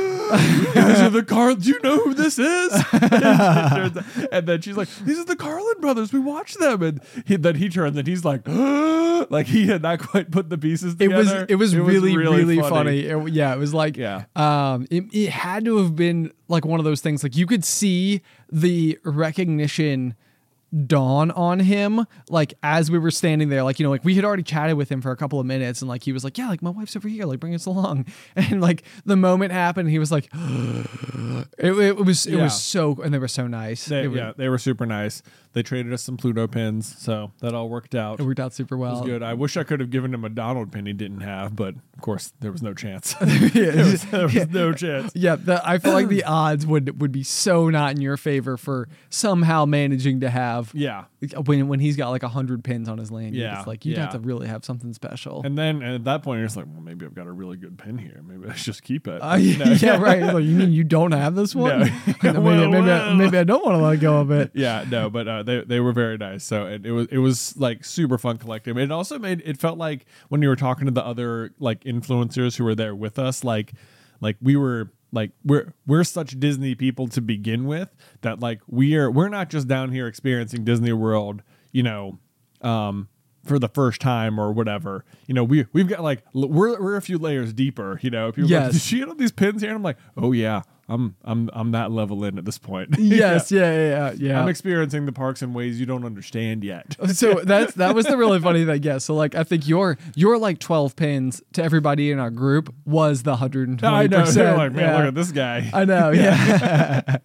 are the Car. Do you know who this is?" and, and then she's like, "These are the Carlin brothers. We watch them." And he, then he turns and he's like, like he had not quite put the pieces It was together. it was really really, funny. It- yeah, it was like Yeah. um it, it had to have been like one of those things like you could see the recognition dawn on him like as we were standing there, like, you know, like we had already chatted with him for a couple of minutes and like he was like, yeah, like my wife's over here, like bring us along. And like the moment happened, he was like it, it was it Yeah. was so, and they were so nice. They, it, was- yeah, they were super nice. They traded us some Pluto pins, so that all worked out. it worked out super It well. was good. I wish I could have given him a Donald pin he didn't have, but of course there was no chance. Yeah. there was, there was no chance. Yeah, the, I feel like the odds would would be so not in your favor for somehow managing to have Yeah. when when he's got like a hundred pins on his lanyard. Yeah, It's like you'd yeah. have to really have something special. And then and at that point, you're just like, well, maybe I've got a really good pin here. Maybe I should just keep it. Uh, You know? yeah, right. Like, you mean you don't have this one? No. maybe, Well, maybe, I, well. maybe I don't want to let go of it. Yeah, no, but uh, they they were very nice. So it, it was it was like super fun collecting. It also made it felt like when you were talking to the other like influencers who were there with us, like like we were like we're we're such Disney people to begin with that like we are we're not just down here experiencing Disney World, you know, um, for the first time or whatever. You know, we we've got like l- we're we're a few layers deeper. You know, people are like, Yes. did she have these pins here? And I'm like, oh yeah, I'm I'm I'm that level in at this point. Yes, yeah, yeah, yeah. yeah. I'm experiencing the parks in ways you don't understand yet. So that's that was the really funny thing. Yeah. So like I think your your like twelve pins to everybody in our group was the hundred and I twenty know. They're percent. like, man, look at this guy. I know, yeah.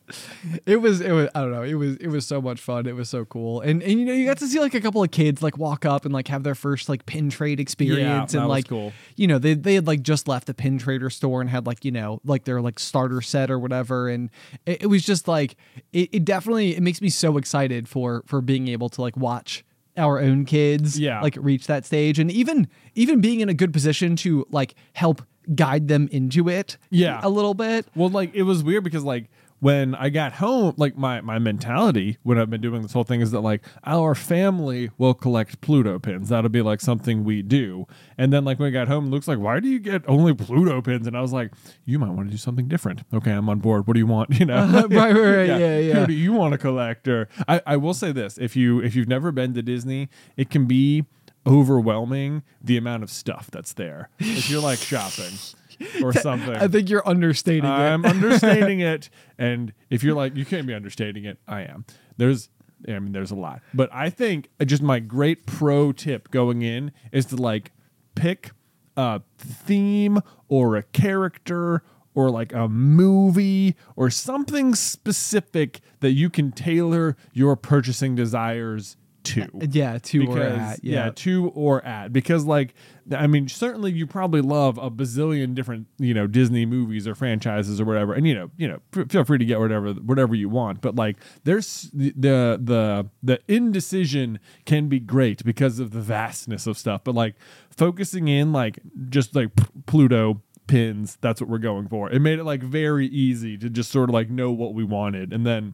It was, it was, I don't know. It was, it was so much fun. It was so cool. And, and, you know, you got to see like a couple of kids like walk up and like have their first like pin trade experience. that and was like, cool. you know, they, they had like just left the pin trader store and had like, you know, like their like starter set or whatever. And it, it was just like, it, it definitely, it makes me so excited for, for being able to like watch our own kids Yeah. like reach that stage. And even, even being in a good position to like help guide them into it Yeah. a little bit. Well, like it was weird because like when I got home, like my my mentality when I've been doing this whole thing is that like our family will collect Pluto pins. That'll be like something we do. And then like when I got home, Luke's like, "Why do you get only Pluto pins?" And I was like, "You might want to do something different." Okay, I'm on board. What do you want? You know, Uh, right, right, right, yeah, yeah. Who do you want to collect? Or I I will say this: if you if you've never been to Disney, it can be overwhelming the amount of stuff that's there if you're like shopping or something. I think you're understating I'm it. understating it, and if you're like, you can't be understating it, I am. There's, I mean, there's a lot, but I think just my great pro tip going in is to like pick a theme or a character or like a movie or something specific that you can tailor your purchasing desires to. Yeah, to Because, or at. Yeah. to or at. Because, like, I mean, certainly you probably love a bazillion different, you know, Disney movies or franchises or whatever, and you know, you know, f- feel free to get whatever whatever you want. But like, there's the the the, the indecision can be great because of the vastness of stuff. But like, focusing in like just like P- Pluto pins, that's what we're going for. It made it like very easy to just sort of like know what we wanted, and then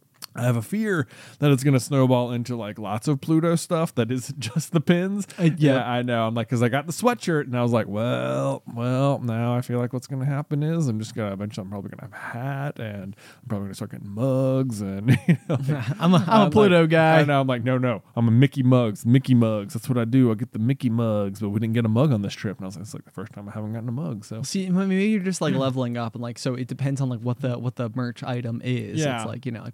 I have a fear that it's going to snowball into like lots of Pluto stuff that isn't just the pins. Uh, yeah. I know. I'm like, because I got the sweatshirt and I was like, well, well, now I feel like what's going to happen is I'm just going to eventually, I'm probably going to have a hat and I'm probably going to start getting mugs. And, you know, I'm a, I'm a Pluto like, guy. I know. I'm like, no, no, I'm a Mickey mugs, Mickey mugs. That's what I do. I get the Mickey mugs, but we didn't get a mug on this trip. And I was like, it's like the first time I haven't gotten a mug. So See, maybe you're just like leveling up, and like so it depends on like what the what the merch item is. Yeah. It's like, you know, like when it comes to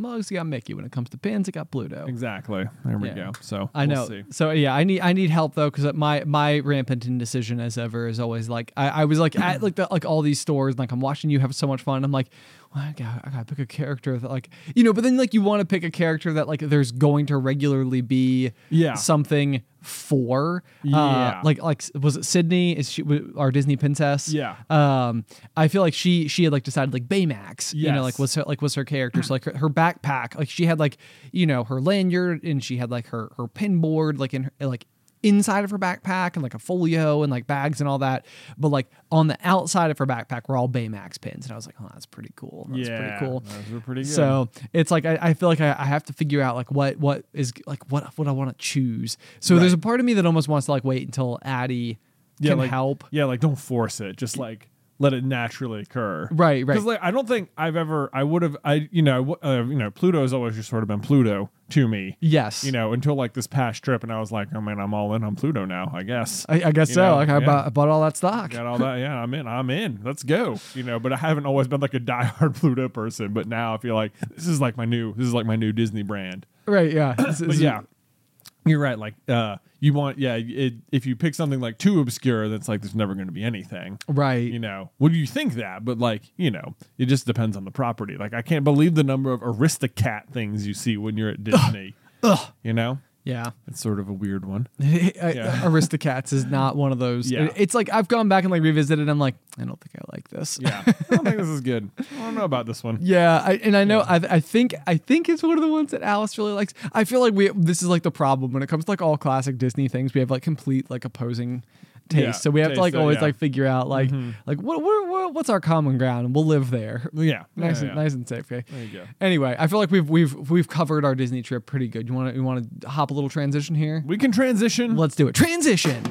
mugs, you got Mickey. When it comes to pins, it got Pluto. Exactly. There we Yeah. go. So I know. We'll see. So yeah, I need I need help though, because my my rampant indecision as ever is always like I, I was like at like the, like all these stores, and like I'm watching you have so much fun. I'm like, well, I got I gotta pick a character that like you know, but then like you want to pick a character that like there's going to regularly be Yeah. something for. Yeah. Uh, like like was it Sydney? Is she our Disney princess? Yeah. Um, I feel like she she had like decided like Baymax. You know, Yes. like was her like was her character. So like her, her backpack, like she had like you know her lanyard, and she had like her her pin board like in her, like inside of her backpack, and like a folio and like bags and all that. But like on the outside of her backpack were all Baymax pins, and I was like, oh, that's pretty cool. That's yeah, pretty cool. Those were pretty good. So it's like I, I feel like I, I have to figure out like what what is like what what I want to choose. So Right. there's a part of me that almost wants to like wait until Addie yeah, can like, help. Yeah, like don't force it. Just like let it naturally occur. Right, right. Because like I don't think I've ever I would have I you know uh, you know Pluto has always just sort of been Pluto to me. Yes. You know, until like this past trip, and I was like, oh man, I'm all in on Pluto now. I guess. I, I guess You so. know, like I yeah. bought, I bought all that stock. Got all that. Yeah, I'm in. I'm in. Let's go. You know, but I haven't always been like a diehard Pluto person. But now I feel like this is like my new. This is like my new Disney brand. Right. Yeah. This But is- yeah, you're right. Like, uh, you want, yeah, it, if you pick something like too obscure, that's like there's never going to be anything. Right. You know, well, you think that, but like, you know, it just depends on the property. Like, I can't believe the number of Aristocat things you see when you're at Disney. Ugh. You know, Yeah. it's sort of a weird one. Yeah. Aristocats is not one of those. Yeah. It- it's like I've gone back and like revisited. And I'm like, I don't think I like this. Yeah, I don't think this is good. I don't know about this one. Yeah, I, and I know I, I think I think it's one of the ones that Alice really likes. I feel like we this is like the problem when it comes to like all classic Disney things. We have like complete like opposing taste, Yeah, so we have taste, to like uh, always yeah. like figure out like like what, what, what what's our common ground, and we'll live there. Yeah, Nice, yeah, and, yeah. nice and safe. Okay. There you go. Anyway, I feel like we've we've we've covered our Disney trip pretty good. You want to you want to hop a little transition here? We can transition. Let's do it. Transition.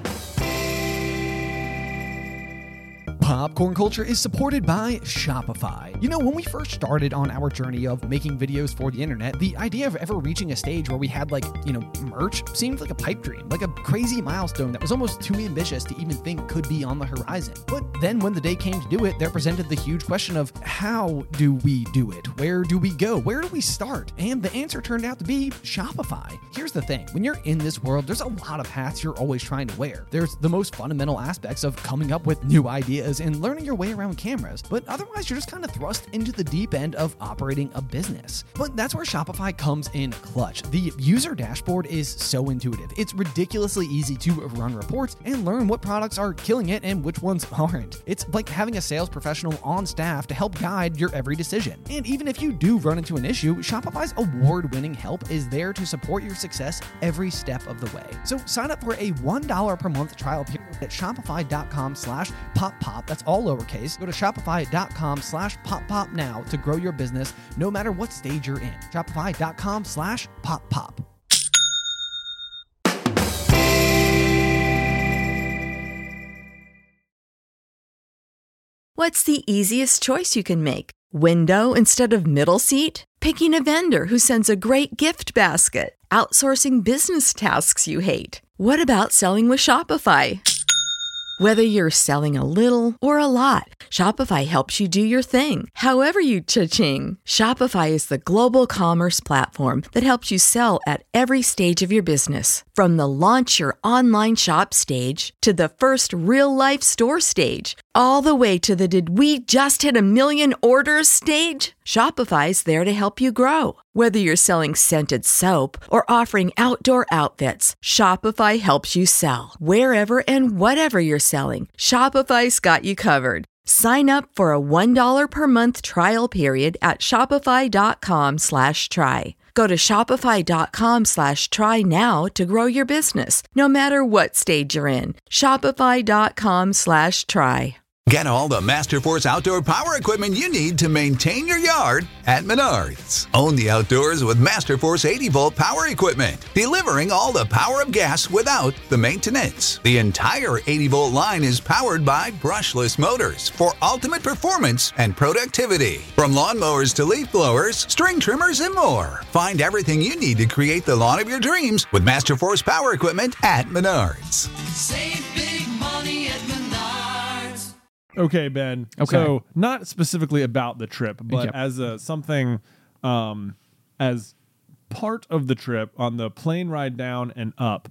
Popcorn Culture is supported by Shopify. You know, when we first started on our journey of making videos for the internet, the idea of ever reaching a stage where we had like, you know, merch seemed like a pipe dream, like a crazy milestone that was almost too ambitious to even think could be on the horizon. But then when the day came to do it, there presented the huge question of how do we do it? Where do we go? Where do we start? And the answer turned out to be Shopify. Here's the thing, when you're in this world, there's a lot of hats you're always trying to wear. There's the most fundamental aspects of coming up with new ideas and learning your way around cameras, but otherwise you're just kind of thrust into the deep end of operating a business. But that's where Shopify comes in clutch. The user dashboard is so intuitive. It's ridiculously easy to run reports and learn what products are killing it and which ones aren't. It's like having a sales professional on staff to help guide your every decision. And even if you do run into an issue, Shopify's award-winning help is there to support your success every step of the way. So sign up for a one dollar per month trial period at shopify.com slash pop pop. That's all lowercase. Go to shopify.com slash pop pop now to grow your business no matter what stage you're in. Shopify.com slash pop pop. What's the easiest choice you can make? Window instead of middle seat? Picking a vendor who sends a great gift basket? Outsourcing business tasks you hate? What about selling with Shopify? Whether you're selling a little or a lot, Shopify helps you do your thing, however you cha-ching. Shopify is the global commerce platform that helps you sell at every stage of your business. From the launch your online shop stage to the first real-life store stage, all the way to the did we just hit a million orders stage. Shopify's there to help you grow. Whether you're selling scented soap or offering outdoor outfits, Shopify helps you sell. Wherever and whatever you're selling, Shopify's got you covered. Sign up for a one dollar per month trial period at shopify.com slash try. Go to shopify.com slash try now to grow your business, no matter what stage you're in. Shopify.com slash try. Get all the Masterforce outdoor power equipment you need to maintain your yard at Menards. Own the outdoors with Masterforce eighty volt power equipment, delivering all the power of gas without the maintenance. The entire eighty volt line is powered by brushless motors for ultimate performance and productivity. From lawnmowers to leaf blowers, string trimmers, and more. Find everything you need to create the lawn of your dreams with Masterforce power equipment at Menards. Save big money at Menards. Okay, Ben. Okay. So not specifically about the trip, but Yep. as a something um, as part of the trip on the plane ride down and up,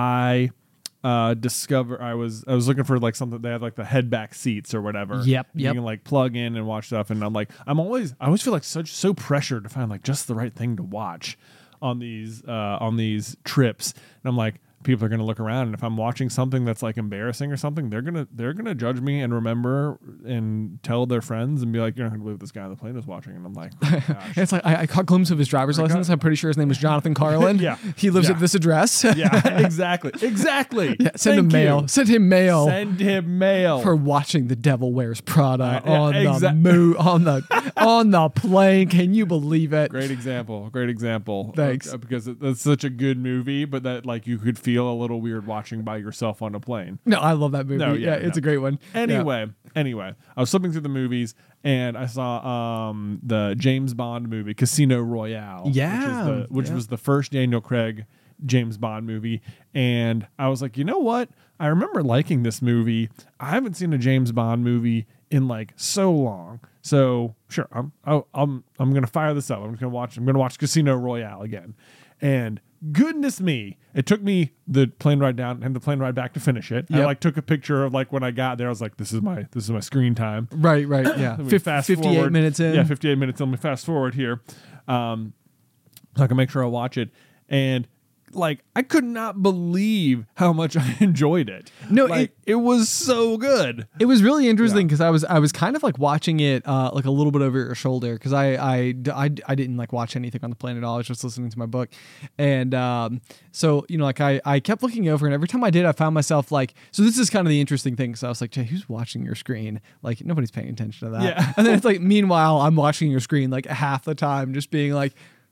I uh discover I was I was looking for like something. They have like the head back seats or whatever. Yep, you yep. can like plug in and watch stuff, and I'm like I'm always I always feel like such so pressured to find like just the right thing to watch on these uh on these trips, and I'm like, people are going to look around, and if I'm watching something that's like embarrassing or something, they're gonna they're gonna judge me and remember and tell their friends and be like, you're not gonna believe this guy on the plane was watching. And I'm like, oh gosh. It's like I, I caught a glimpse of his driver's license. I'm pretty sure his name was Jonathan Carlin. Yeah. He lives Yeah. at this address. Yeah, exactly, exactly. Yeah, send him Thank mail. you. Send him mail Send him mail for watching The Devil Wears Prada Uh, yeah, on the exact- mo- on the on the plane. Can you believe it? Great example. Great example. Thanks. Uh, because it, it's such a good movie, but that like you could feel a little weird watching by yourself on a plane. No, I love that movie. No, yeah, yeah, it's no. a great one. Yeah. Anyway, anyway, I was flipping through the movies and I saw um, the James Bond movie Casino Royale. Yeah, which, is the, which yeah. was the first Daniel Craig James Bond movie, and I was like, you know what? I remember liking this movie. I haven't seen a James Bond movie in like so long. So sure, I'm oh, I'm I'm gonna fire this up. I'm gonna watch. I'm gonna watch Casino Royale again, and goodness me, it took me the plane ride down and the plane ride back to finish it. I Yep. like took a picture of like when I got there. I was like, this is my this is my screen time. Right, right. Yeah. Let me Fif- fast fifty-eight forward. minutes in. Yeah, fifty-eight minutes. Let me fast forward here, um, so I can make sure I watch it. And like, I could not believe how much I enjoyed it. No, like, it, it was so good. It was really interesting Yeah. because I was I was kind of like watching it uh, like a little bit over your shoulder because I, I, I, I didn't like watch anything on the plane at all. I was just listening to my book, and um, so you know like I, I kept looking over, and every time I did, I found myself like, so this is kind of the interesting thing. So I was like, Jay, who's watching your screen? Like nobody's paying attention to that. Yeah. And then it's like, meanwhile, I'm watching your screen like half the time, just being like,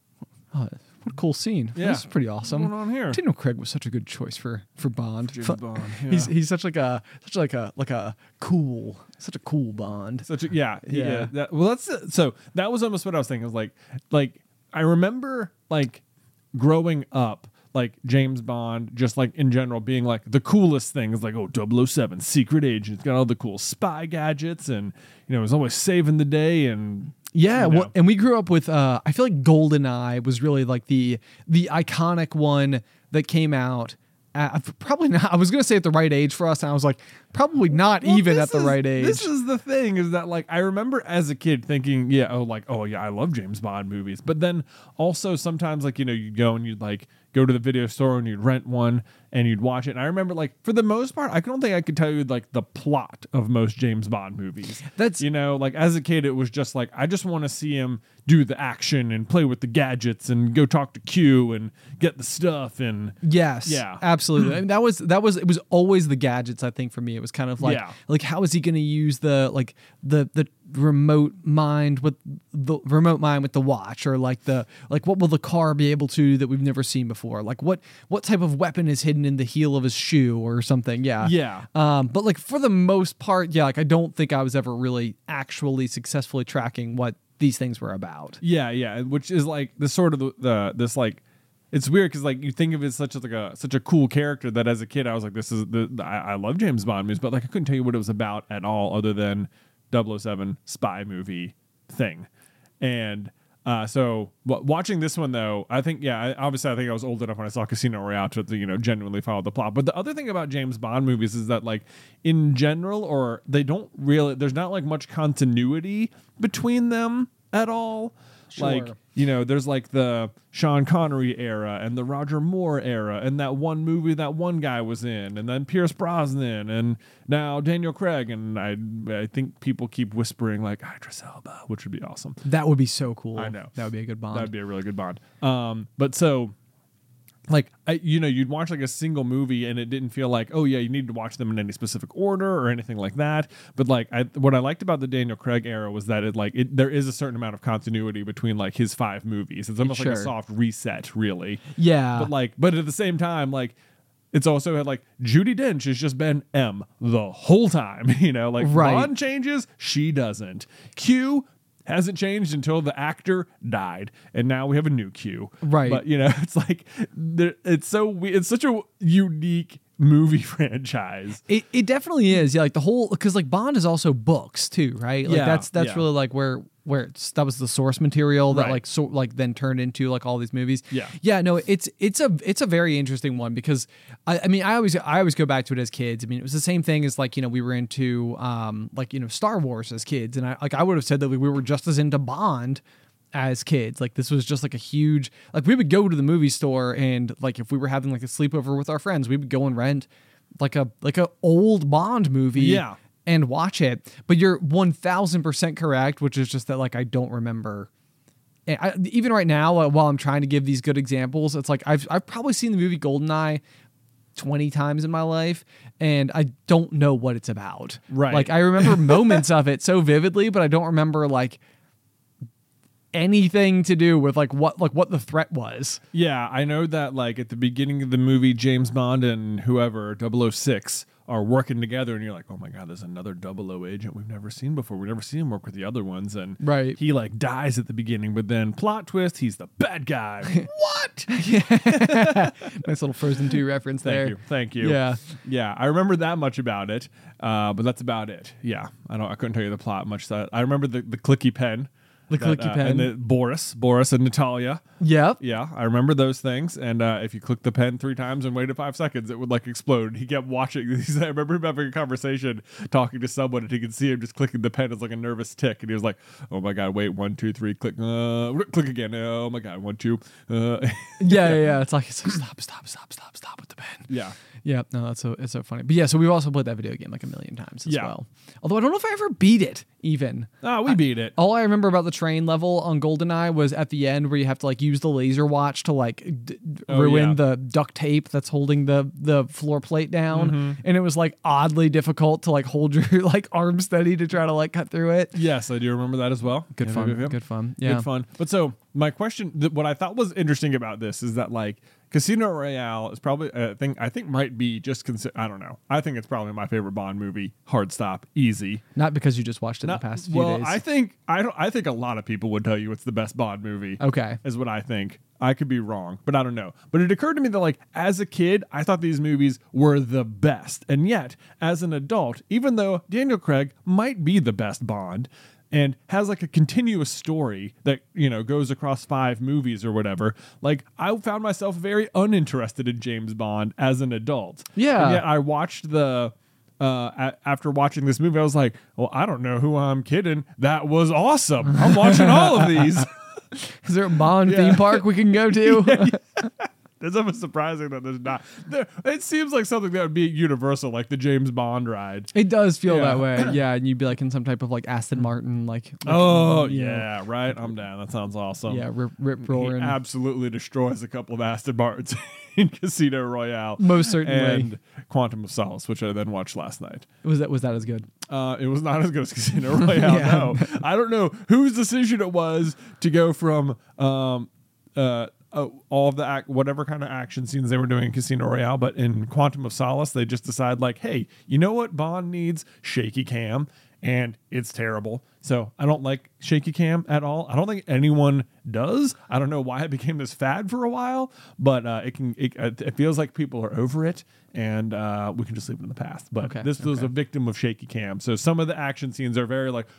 oh, what a cool scene. Yeah. This is pretty awesome. What's going on here? Daniel Craig was such a good choice for for Bond. James Fu- Bond, He's yeah. he's such like a such like a like a cool such a cool Bond. Such a, yeah, Yeah. yeah. That, well, that's so. That was almost what I was thinking. I was like, like I remember like growing up, like James Bond, just like in general, being like the coolest thing is like, oh, double oh seven, secret agent. It's got all the cool spy gadgets, and you know, it was always saving the day. And Yeah, you know. well, and we grew up with. Uh, I feel like GoldenEye was really like the the iconic one that came out. At, probably not. I was gonna say at the right age for us, and I was like, probably not Well, even this at the is- right age. This is the thing, is that like I remember as a kid thinking, yeah, oh, like, oh yeah, I love James Bond movies. But then also sometimes like, you know, you'd go and you'd like go to the video store and you'd rent one and you'd watch it. And I remember like for the most part, I don't think I could tell you like the plot of most James Bond movies. That's- you know, like as a kid, it was just like I just want to see him do the action and play with the gadgets and go talk to Q and get the stuff and Yes. Yeah. Absolutely. I mean, that was that was it was always the gadgets, I think, for me. It was kind of like Yeah. like how is he gonna use the like the the remote mind with the remote mind with the watch, or like the like what will the car be able to do that we've never seen before? Like what what type of weapon is hidden in the heel of his shoe or something? Yeah. Yeah. Um, but like for the most part, yeah, like I don't think I was ever really actually successfully tracking what these things were about. Yeah, yeah, which is like the sort of the, the this like it's weird because like you think of it as such a, like a such a cool character that as a kid I was like, this is the, the I, I love James Bond movies, but like I couldn't tell you what it was about at all other than double oh seven spy movie thing. And uh, so w- watching this one though, I think yeah, I, obviously I think I was old enough when I saw Casino Royale to, to you know genuinely follow the plot. But the other thing about James Bond movies is that like in general, or they don't really, there's not like much continuity between them at all. Like, you know, there's like the Sean Connery era and the Roger Moore era and that one movie that one guy was in, and then Pierce Brosnan and now Daniel Craig, and I I think people keep whispering like Idris Elba, which would be awesome. That would be so cool. I know. That would be a good Bond. That'd be a really good Bond. Um, but so like I, you know, you'd watch like a single movie and it didn't feel like, oh yeah, you need to watch them in any specific order or anything like that. But like I, what I liked about the Daniel Craig era was that it like it, there is a certain amount of continuity between like his five movies. It's almost like a Sure. soft reset, really. Yeah. But like, but at the same time, like it's also had like Judi Dench has just been M the whole time. You know, like Right. Bond changes, she doesn't. Q hasn't changed until the actor died, and now we have a new Q. Right. But you know, it's like there- it's so we- it's such a unique movie franchise. It, it definitely is. Yeah, like the whole, because like Bond is also books too, right? Like Yeah, that's that's yeah. really like where where it's, that was the source material that Right. like so like then turned into like all these movies. Yeah. Yeah, no, it's it's a it's a very interesting one because I, I mean I always I always go back to it as kids. I mean it was the same thing as like, you know, we were into um like, you know, Star Wars as kids, and I like I would have said that we were just as into Bond as kids. Like this was just like a huge, like we would go to the movie store and like if we were having like a sleepover with our friends, we would go and rent like a like a old Bond movie. Yeah. And watch it. But you're one thousand percent correct, which is just that like I don't remember. And I, even right now, uh, while I'm trying to give these good examples, it's like I've I've probably seen the movie GoldenEye twenty times in my life, and I don't know what it's about. Right. Like I remember moments of it so vividly, but I don't remember like anything to do with like what like what the threat was. Yeah, I know that like at the beginning of the movie, James Bond and whoever, double oh six, are working together, and you're like, oh my God, there's another double oh agent we've never seen before. We've never seen him work with the other ones. And Right. he like dies at the beginning, but then plot twist, he's the bad guy. What? Nice little Frozen two reference there. Thank you. Thank you. Yeah. Yeah. I remember that much about it. Uh, but that's about it. Yeah. I don't I couldn't tell you the plot much. That I remember the, the clicky pen. The that, clicky uh, pen. And the Boris, Boris and Natalia. Yep. Yeah, I remember those things. And uh, if you click the pen three times and waited five seconds, it would like explode. He kept watching. He's, I remember him having a conversation, talking to someone, and he could see him just clicking the pen as like a nervous tick. And he was like, "Oh my God, wait, one, two, three, click, uh, click again. Oh my God, one, two." Uh, Yeah, yeah, yeah. It's like it's like stop, stop, stop, stop, stop with the pen. yeah. Yeah, no, that's so it's so funny. But yeah, so we've also played that video game like a million times as Yeah. well. Although I don't know if I ever beat it even. Ah, we beat it. All I remember about the train level on GoldenEye was at the end where you have to like use the laser watch to like d- Oh, ruin yeah. the duct tape that's holding the the floor plate down, Mm-hmm. and it was like oddly difficult to like hold your like arm steady to try to like cut through it. Yes, I do remember that as well. Good Yep, fun. yep, yep. Good fun. Yeah. Good fun. But so my question, th- what I thought was interesting about this is that like Casino Royale is probably a thing I think might be just consider. I don't know. I think it's probably my favorite Bond movie. Hard stop, easy. Not because you just watched it Not- in the past few well, days. I think I don't. I think a lot of people would tell you it's the best Bond movie. Okay. is what I think. I could be wrong, but I don't know. But it occurred to me that like as a kid, I thought these movies were the best, and yet as an adult, even though Daniel Craig might be the best Bond and has like a continuous story that, you know, goes across five movies or whatever, like I found myself very uninterested in James Bond as an adult. Yeah. And yet I watched the uh a- after watching this movie, I was like, well, I don't know who I'm kidding. That was awesome. I'm watching all of these. Is there a Bond Yeah. theme park we can go to? It's almost surprising that there's not. There, it seems like something that would be universal, like the James Bond ride. It does feel Yeah. that way. Yeah, and you'd be like in some type of like Aston Martin, like, like Oh you know, yeah, right. I'm down. That sounds awesome. yeah, rip, rip He roaring. absolutely destroys a couple of Aston Martins in Casino Royale. Most certainly. And Quantum of Solace, which I then watched last night. Was that was that as good? Uh, it was not as good as Casino Royale. Yeah. No, I don't know whose decision it was to go from um, uh, uh, all of the act, whatever kind of action scenes they were doing in Casino Royale, but in Quantum of Solace, they just decide like, hey, you know what Bond needs? Shaky cam, and it's terrible. So I don't like shaky cam at all. I don't think anyone does. I don't know why it became this fad for a while, but uh, it can. It, it feels like people are over it, and uh, we can just leave it in the past. But Okay, this was okay. a victim of shaky cam. So some of the action scenes are very like,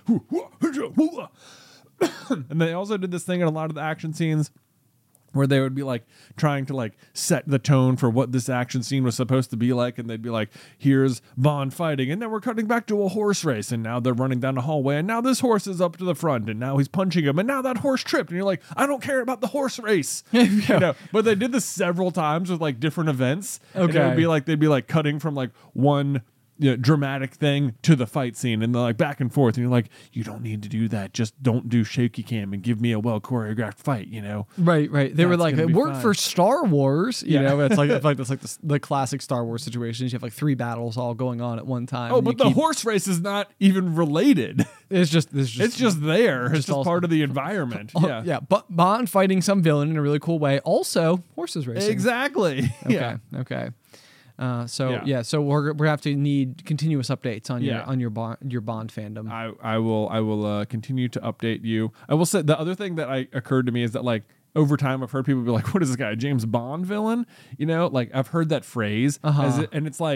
and they also did this thing in a lot of the action scenes where they would be like trying to like set the tone for what this action scene was supposed to be like, and they'd be like, here's Bond fighting, and then we're cutting back to a horse race, and now they're running down a hallway, and now this horse is up to the front, and now he's punching him, and now that horse tripped, and you're like, I don't care about the horse race. You know, but they did this several times with like different events. And it Okay. would be like they'd be like cutting from like one, you know, dramatic thing to the fight scene, and they're like back and forth, and you're like, you don't need to do that. Just don't do shaky cam and give me a well choreographed fight, you know? Right, right. They were That's like, gonna it be worked fun. for Star Wars. You Yeah. know, it's like it's like that's like the, the classic Star Wars situations. You have like three battles all going on at one time. Oh, and but you the keep- horse race is not even related. It's just it's just It's just there. It's just just all- part of the environment. oh, Yeah. yeah. But Bond fighting some villain in a really cool way. Also, horses racing. Exactly. Okay. Yeah. Okay. Uh, so yeah. Yeah. so we're we have to need continuous updates on your Yeah. on your bond your Bond fandom. I, I will I will uh, continue to update you. I will say the other thing that I occurred to me is that like over time I've heard people be like, what is this guy, a James Bond villain? You know, like I've heard that phrase Uh-huh. as it, and it's like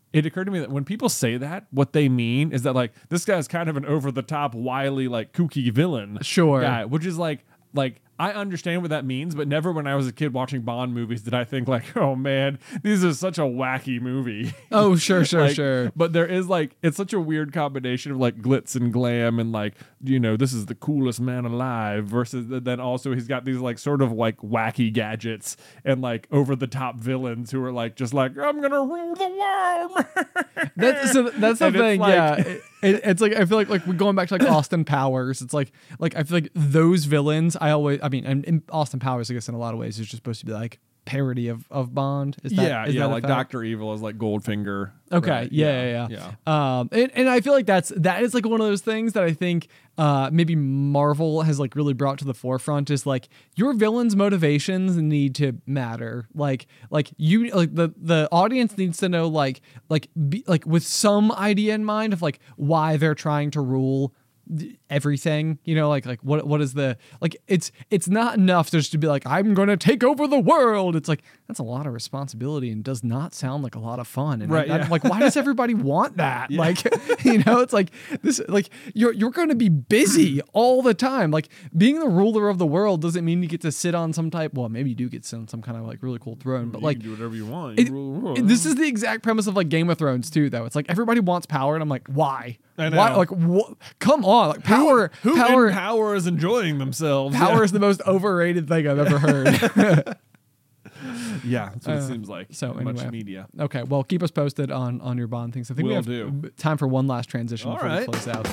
it occurred to me that when people say that, what they mean is that like this guy's kind of an over the top, wily, like kooky villain, Sure. guy, which is like like. I understand what that means, but never when I was a kid watching Bond movies did I think like, oh man, this is such a wacky movie. Oh, sure, sure, Like, sure. But there is like, it's such a weird combination of like glitz and glam and like, you know, this is the coolest man alive versus th- then also he's got these like sort of like wacky gadgets and like over the top villains who are like, just like, I'm going to rule the world. That's so that's the And it's thing. like- yeah, it, it, it's like I feel like like we're going back to like Austin Powers. It's like like I feel like those villains. I always. I mean, and, and Austin Powers, I guess, in a lot of ways, is just supposed to be like parody of, of Bond. Is that, yeah, is yeah, that a like fact? Doctor Evil is like Goldfinger. Okay, right? yeah, yeah, yeah. yeah. Um, and, and I feel like that's that is like one of those things that I think uh maybe Marvel has like really brought to the forefront is like your villains' motivations need to matter. Like like you like the the audience needs to know like like be, like with some idea in mind of like why they're trying to rule everything, you know, like like what what is the like it's it's not enough just to be like I'm gonna take over the world. It's like that's a lot of responsibility and does not sound like a lot of fun. And Right, that- yeah. like why does everybody want that? Like you know, it's like this like you're you're gonna be busy all the time. Like being the ruler of the world doesn't mean you get to sit on some type well maybe you do get to sit on some kind of like really cool throne, but You like can do whatever you want. it- You rule the world. it- this is the exact premise of like Game of Thrones too, though. It's like everybody wants power, and I'm like, why? I know. Why? Like, wh- come on, like power, Who power, in power is enjoying themselves? power Yeah. is the most overrated thing I've ever heard. Yeah, that's what Uh, it seems like. so Much anyway. media. Okay, well, keep us posted on on your Bond things. I think we Will have do. b- time for one last transition All before right. we close out.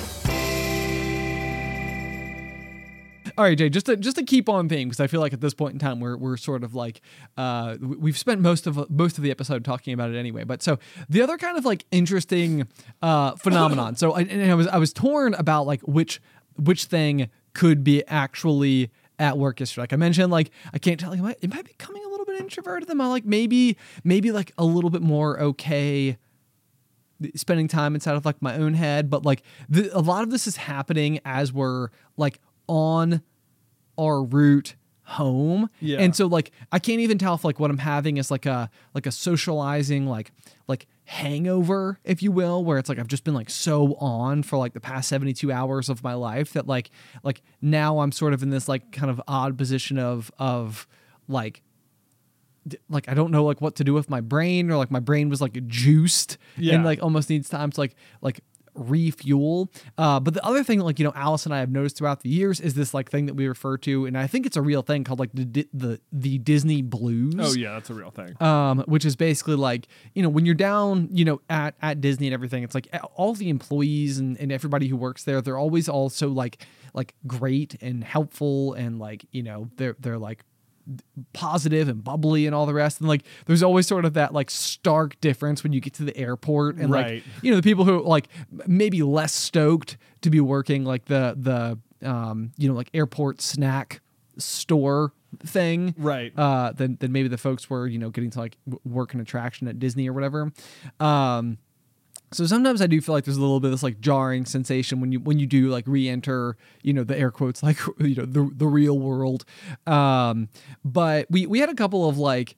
All right, Jay, just to just to keep on theme, because I feel like at this point in time we're we're sort of like uh, we- we've spent most of most of the episode talking about it anyway. But so the other kind of like interesting uh, phenomenon. So I, and I was I was torn about like which which thing could be actually at work yesterday. Like I mentioned, like I can't tell. Am I, am I becoming a little bit introverted? Am I like maybe maybe like a little bit more okay spending time inside of like my own head? But like the, a lot of this is happening as we're like on our route home. Yeah. And so like I can't even tell if like what I'm having is like a like a socializing like like hangover, if you will, where it's like I've just been like so on for like the past seventy-two hours of my life that like like now I'm sort of in this like kind of odd position of of like d- like I don't know like what to do with my brain, or like my brain was like juiced Yeah. and like almost needs time to like like refuel. Uh, but the other thing, like, you know, Alice and I have noticed throughout the years is this like thing that we refer to, and I think it's a real thing called like the Di- the the Disney blues. Oh yeah, that's a real thing. Um, which is basically like, you know, when you're down, you know, at, at Disney and everything, it's like all the employees and, and everybody who works there, they're always also like, like great and helpful. And like, you know, they're, they're like positive and bubbly and all the rest. And like, there's always sort of that like stark difference when you get to the airport and Right. like, you know, the people who like maybe less stoked to be working like the, the, um, you know, like airport snack store thing, Right. uh than, than maybe the folks were, you know, getting to like w- work an attraction at Disney or whatever. Um so sometimes I do feel like there's a little bit of this like jarring sensation when you when you do like re-enter, you know, the air quotes, like, you know, the the real world. Um but we we had a couple of like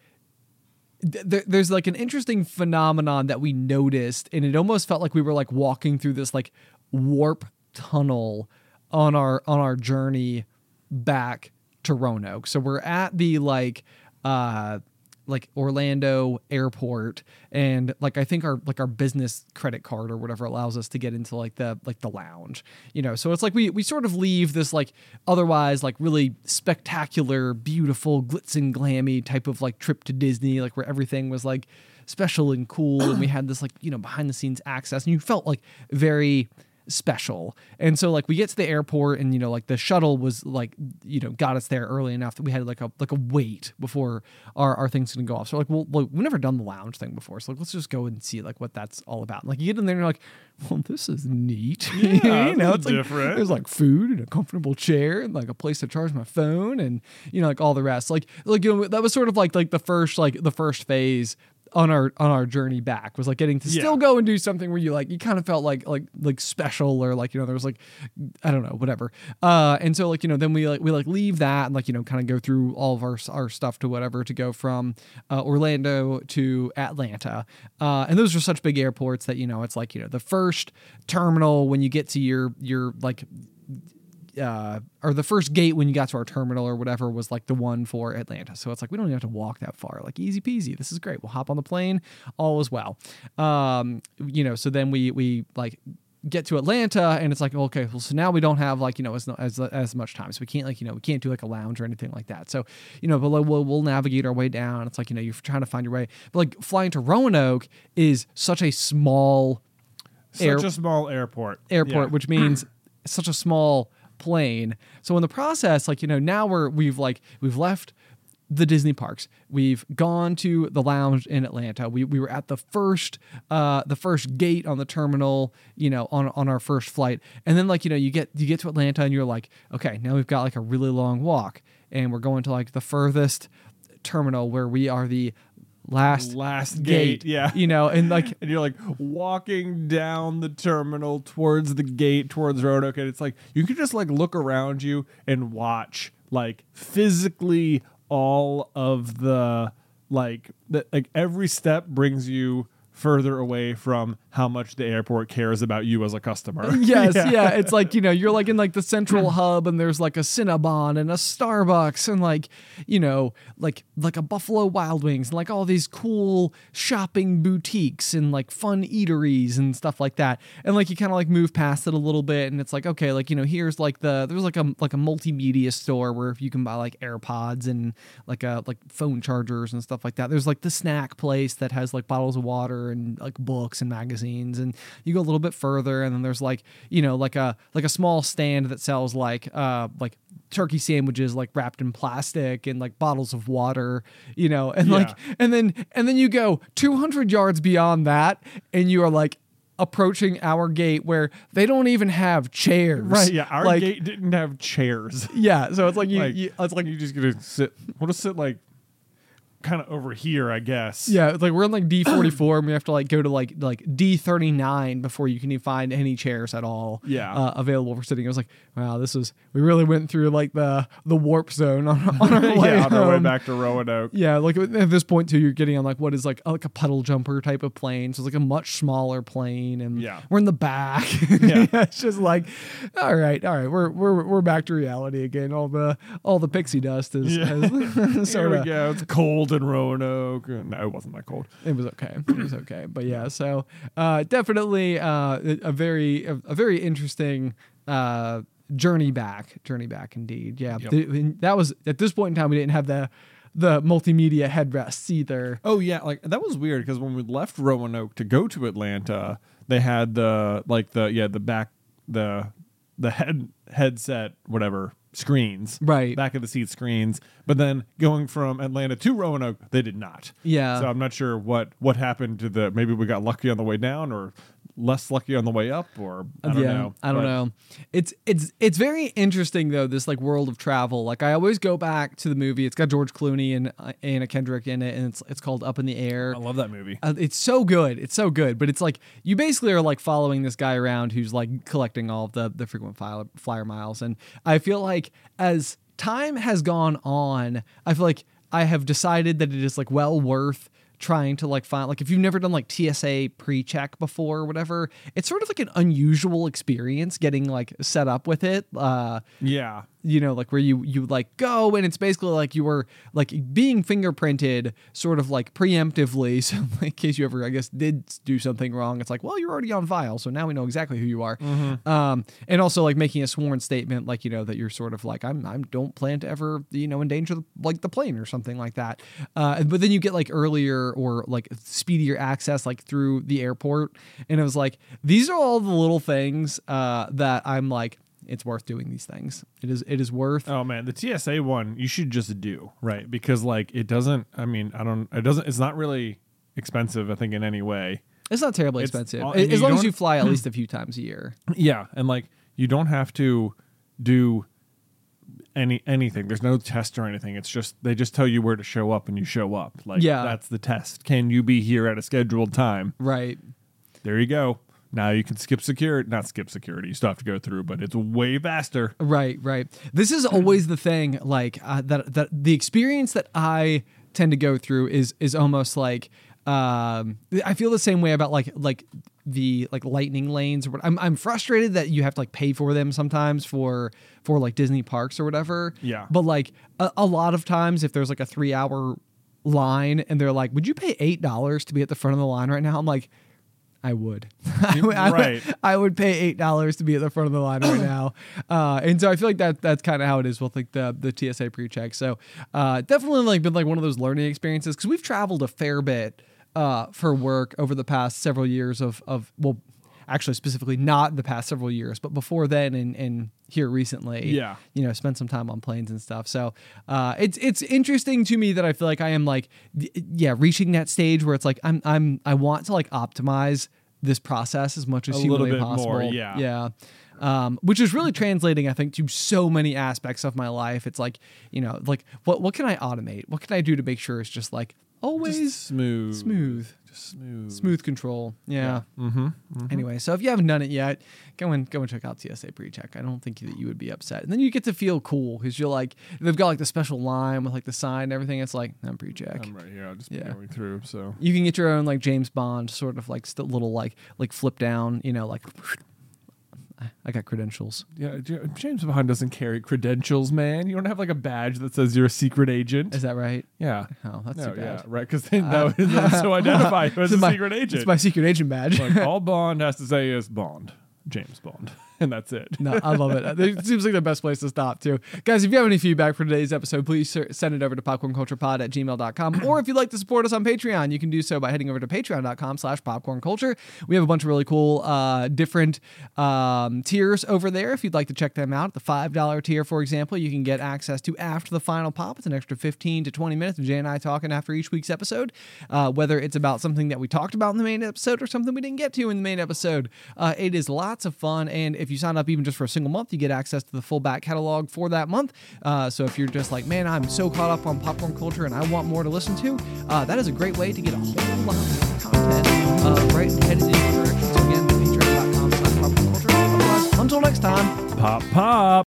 th- there, there's like an interesting phenomenon that we noticed, and it almost felt like we were like walking through this like warp tunnel on our on our journey back to Roanoke. So we're at the like uh like Orlando airport, and like I think our like our business credit card or whatever allows us to get into like the like the lounge, you know. So it's like we we sort of leave this like otherwise like really spectacular, beautiful, glitz and glammy type of like trip to Disney, like where everything was like special and cool, and we had this like, you know, behind the scenes access, and you felt like very special. And so like we get to the airport, and you know, like the shuttle was like, you know, got us there early enough that we had like a like a wait before our, our thing's gonna go off. So like, well, look, we've never done the lounge thing before, so like let's just go and see like what that's all about. And like you get in there and you're like, well, this is neat. Yeah, you know, this it's is like different. there's like food and a comfortable chair and like a place to charge my phone, and you know, like all the rest. Like like you know, that was sort of like like the first like the first phase on our on our journey back was like getting to Yeah. still go and do something where you like you kind of felt like like like special or like you know there was like I don't know whatever uh and so like you know then we like we like leave that and like you know kind of go through all of our our stuff to whatever to go from uh, Orlando to Atlanta uh and those are such big airports that you know it's like you know the first terminal when you get to your your like uh or the first gate when you got to our terminal or whatever was like the one for Atlanta. So it's like we don't even have to walk that far. Like easy peasy. This is great. We'll hop on the plane, all is well. Um, you know, so then we we like get to Atlanta and it's like, okay, well, so now we don't have like, you know, as as as much time. So we can't like, you know, we can't do like a lounge or anything like that. So, you know, but like, we'll we'll navigate our way down. It's like, you know, you're trying to find your way. But like flying to Roanoke is such a small Such air- a small airport. airport, Yeah. which means it's such a small plane. So in the process, like, you know, now we're, we've like, we've left the Disney parks. We've gone to the lounge in Atlanta. We we were at the first, uh, the first gate on the terminal, you know, on, on our first flight. And then like, you know, you get, you get to Atlanta and you're like, okay, now we've got like a really long walk and we're going to like the furthest terminal where we are the last Last gate, gate, yeah. you know, and like, And you're like walking down the terminal towards the gate, towards Roanoke, and it's like you can just like look around you and watch like physically all of the like the, like every step brings you further away from how much the airport cares about you as a customer. Yes, yeah. It's like, you know, you're like in like the central hub and there's like a Cinnabon and a Starbucks and like, you know, like like a Buffalo Wild Wings and like all these cool shopping boutiques and like fun eateries and stuff like that. And like you kind of like move past it a little bit and it's like, okay, like, you know, here's like the there's like a like a multimedia store where you can buy like AirPods and like a like phone chargers and stuff like that. There's like the snack place that has like bottles of water and like books and magazines, and you go a little bit further and then there's like, you know, like a like a small stand that sells like uh like turkey sandwiches like wrapped in plastic and like bottles of water, you know, and Yeah. like and then and then you go two hundred yards beyond that and you are like approaching our gate where they don't even have chairs. Right, yeah. Our like, gate didn't have chairs. yeah, so it's like you, like, you it's like you just gonna sit. We'll just sit like kind of over here, I guess. yeah, it's like we're in like D forty-four and we have to like go to like like D thirty-nine before you can even find any chairs at all Yeah. uh, available for sitting. It was like, wow, this is we really went through like the the warp zone on, on our way yeah, on our way home. back to Roanoke. Yeah, like at this point too, you're getting on like what is like a, like a puddle jumper type of plane. So it's like a much smaller plane, and Yeah. we're in the back. Yeah. It's just like, all right, all right, we're we're we're back to reality again. All the all the pixie dust is Yeah. has Here sort we of. go. It's cold in Roanoke. No, it wasn't that cold. It was okay. It was okay. But yeah, so uh, definitely uh, a, a very a, a very interesting uh, journey back. Journey back, indeed. Yeah, Yep. The- that was at this point in time we didn't have the the multimedia headrests either. Oh yeah, like that was weird because when we left Roanoke to go to Atlanta, they had the like the yeah the back the the head headset whatever screens Right. back of the seat screens, but then going from Atlanta to Roanoke they did not. Yeah. So I'm not sure what what happened to the maybe we got lucky on the way down or less lucky on the way up or I don't yeah, know. I don't But- know. It's it's it's very interesting though, this like world of travel. Like I always go back to the movie. It's got George Clooney and uh, Anna Kendrick in it, and it's it's called Up in the Air. I love that movie. Uh, it's so good. It's so good. But it's like you basically are like following this guy around who's like collecting all of the the frequent flyer, flyer miles. And I feel like as time has gone on, I feel like I have decided that it is like well worth trying to like find like if you've never done like T S A pre-check before or whatever, it's sort of like an unusual experience getting like set up with it. Uh Yeah. you know, like where you you like go and it's basically like you were like being fingerprinted sort of like preemptively. So like, in case you ever, I guess, did do something wrong, it's like, well, you're already on file. So now we know exactly who you are. Um, and also like making a sworn statement, like, you know, that you're sort of like, I'm, I don't plan to ever, you know, endanger the, like the plane or something like that. Uh, but then you get like earlier or like speedier access, like through the airport. And it was like, these are all the little things uh, that I'm like, it's worth doing these things. It is it is worth. Oh man, the T S A one you should just do, right? Because like it doesn't I mean, I don't it doesn't it's not really expensive I think in any way. It's not terribly It's expensive. all- as and you long as don't- you fly at least a few times a year. Yeah, and like you don't have to do any anything. There's no test or anything. It's just they just tell you where to show up and you show up. Like Yeah. that's the test. Can you be here at a scheduled time? Right. There you go. Now you can skip security. Not skip security. You still have to go through, but it's way faster. Right, right. This is always the thing, like uh, that. That the experience that I tend to go through is is almost like um, I feel the same way about like like the like lightning lanes. Or what. I'm I'm frustrated that you have to like pay for them sometimes for for like Disney parks or whatever. Yeah. But like a, a lot of times, if there's like a three hour line and they're like, "Would you pay eight dollars to be at the front of the line right now?" I'm like, I would. I would, I would, Right. I would pay eight dollars to be at the front of the line right now. Uh, and so I feel like that that's kind of how it is with like the the T S A pre-check. So uh, definitely like been like one of those learning experiences because we've traveled a fair bit uh, for work over the past several years of of well, actually specifically not the past several years, but before then and and here recently. Yeah. You know, spent some time on planes and stuff. So uh, it's it's interesting to me that I feel like I am like th- yeah reaching that stage where it's like I'm I'm I want to like optimize this process as much as A humanly little bit possible. more, yeah. Yeah. Um, which is really translating, I think, to so many aspects of my life. It's like, you know, like what what can I automate? What can I do to make sure it's just like always Just smooth. smooth. Just smooth. Smooth control. Yeah. Mm-hmm. mm-hmm. Anyway, so if you haven't done it yet, go and go and check out T S A pre-check. I don't think that you would be upset. And then you get to feel cool because you're like, they've got like the special line with like the sign and everything. It's like, I'm pre-check. I'm right here. I'll just Yeah. be going through. So You can get your own like James Bond sort of like st- little like like flip down, you know, like I got credentials. yeah, J- James Bond doesn't carry credentials, man. You don't have like a badge that says you're a secret agent. Is that right? Yeah. Oh, that's No, too yeah, bad. right. Because that would that's so identify you as It's a my- secret agent. It's my secret agent badge. Like all Bond has to say is Bond, James Bond, and that's it. No, I love it. It seems like the best place to stop, too. Guys, if you have any feedback for today's episode, please ser- send it over to popcornculturepod at gmail dot com. Or if you'd like to support us on Patreon, you can do so by heading over to patreon.com slash popcornculture. We have a bunch of really cool uh, different um, tiers over there if you'd like to check them out. The five dollar tier, for example, you can get access to After the Final Pop. It's an extra fifteen to twenty minutes of Jay and I talking after each week's episode, uh, whether it's about something that we talked about in the main episode or something we didn't get to in the main episode. Uh, it is lots of fun, and if you sign up even just for a single month, you get access to the full back catalog for that month. Uh, so if you're just like, man, I'm so caught up on popcorn culture and I want more to listen to, uh, that is a great way to get a whole lot more content uh, right headed in your direction. So again, patreon.com slash popcorn culture. Otherwise, until next time. Pop, pop.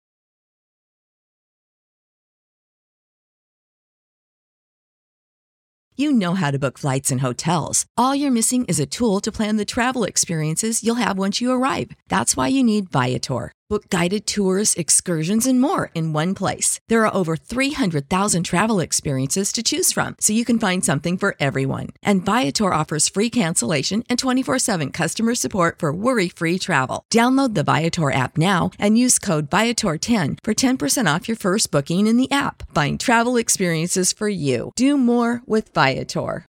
You know how to book flights and hotels. All you're missing is a tool to plan the travel experiences you'll have once you arrive. That's why you need Viator. Book guided tours, excursions, and more in one place. There are over three hundred thousand travel experiences to choose from, so you can find something for everyone. And Viator offers free cancellation and twenty-four seven customer support for worry-free travel. Download the Viator app now and use code Viator ten for ten percent off your first booking in the app. Find travel experiences for you. Do more with Viator.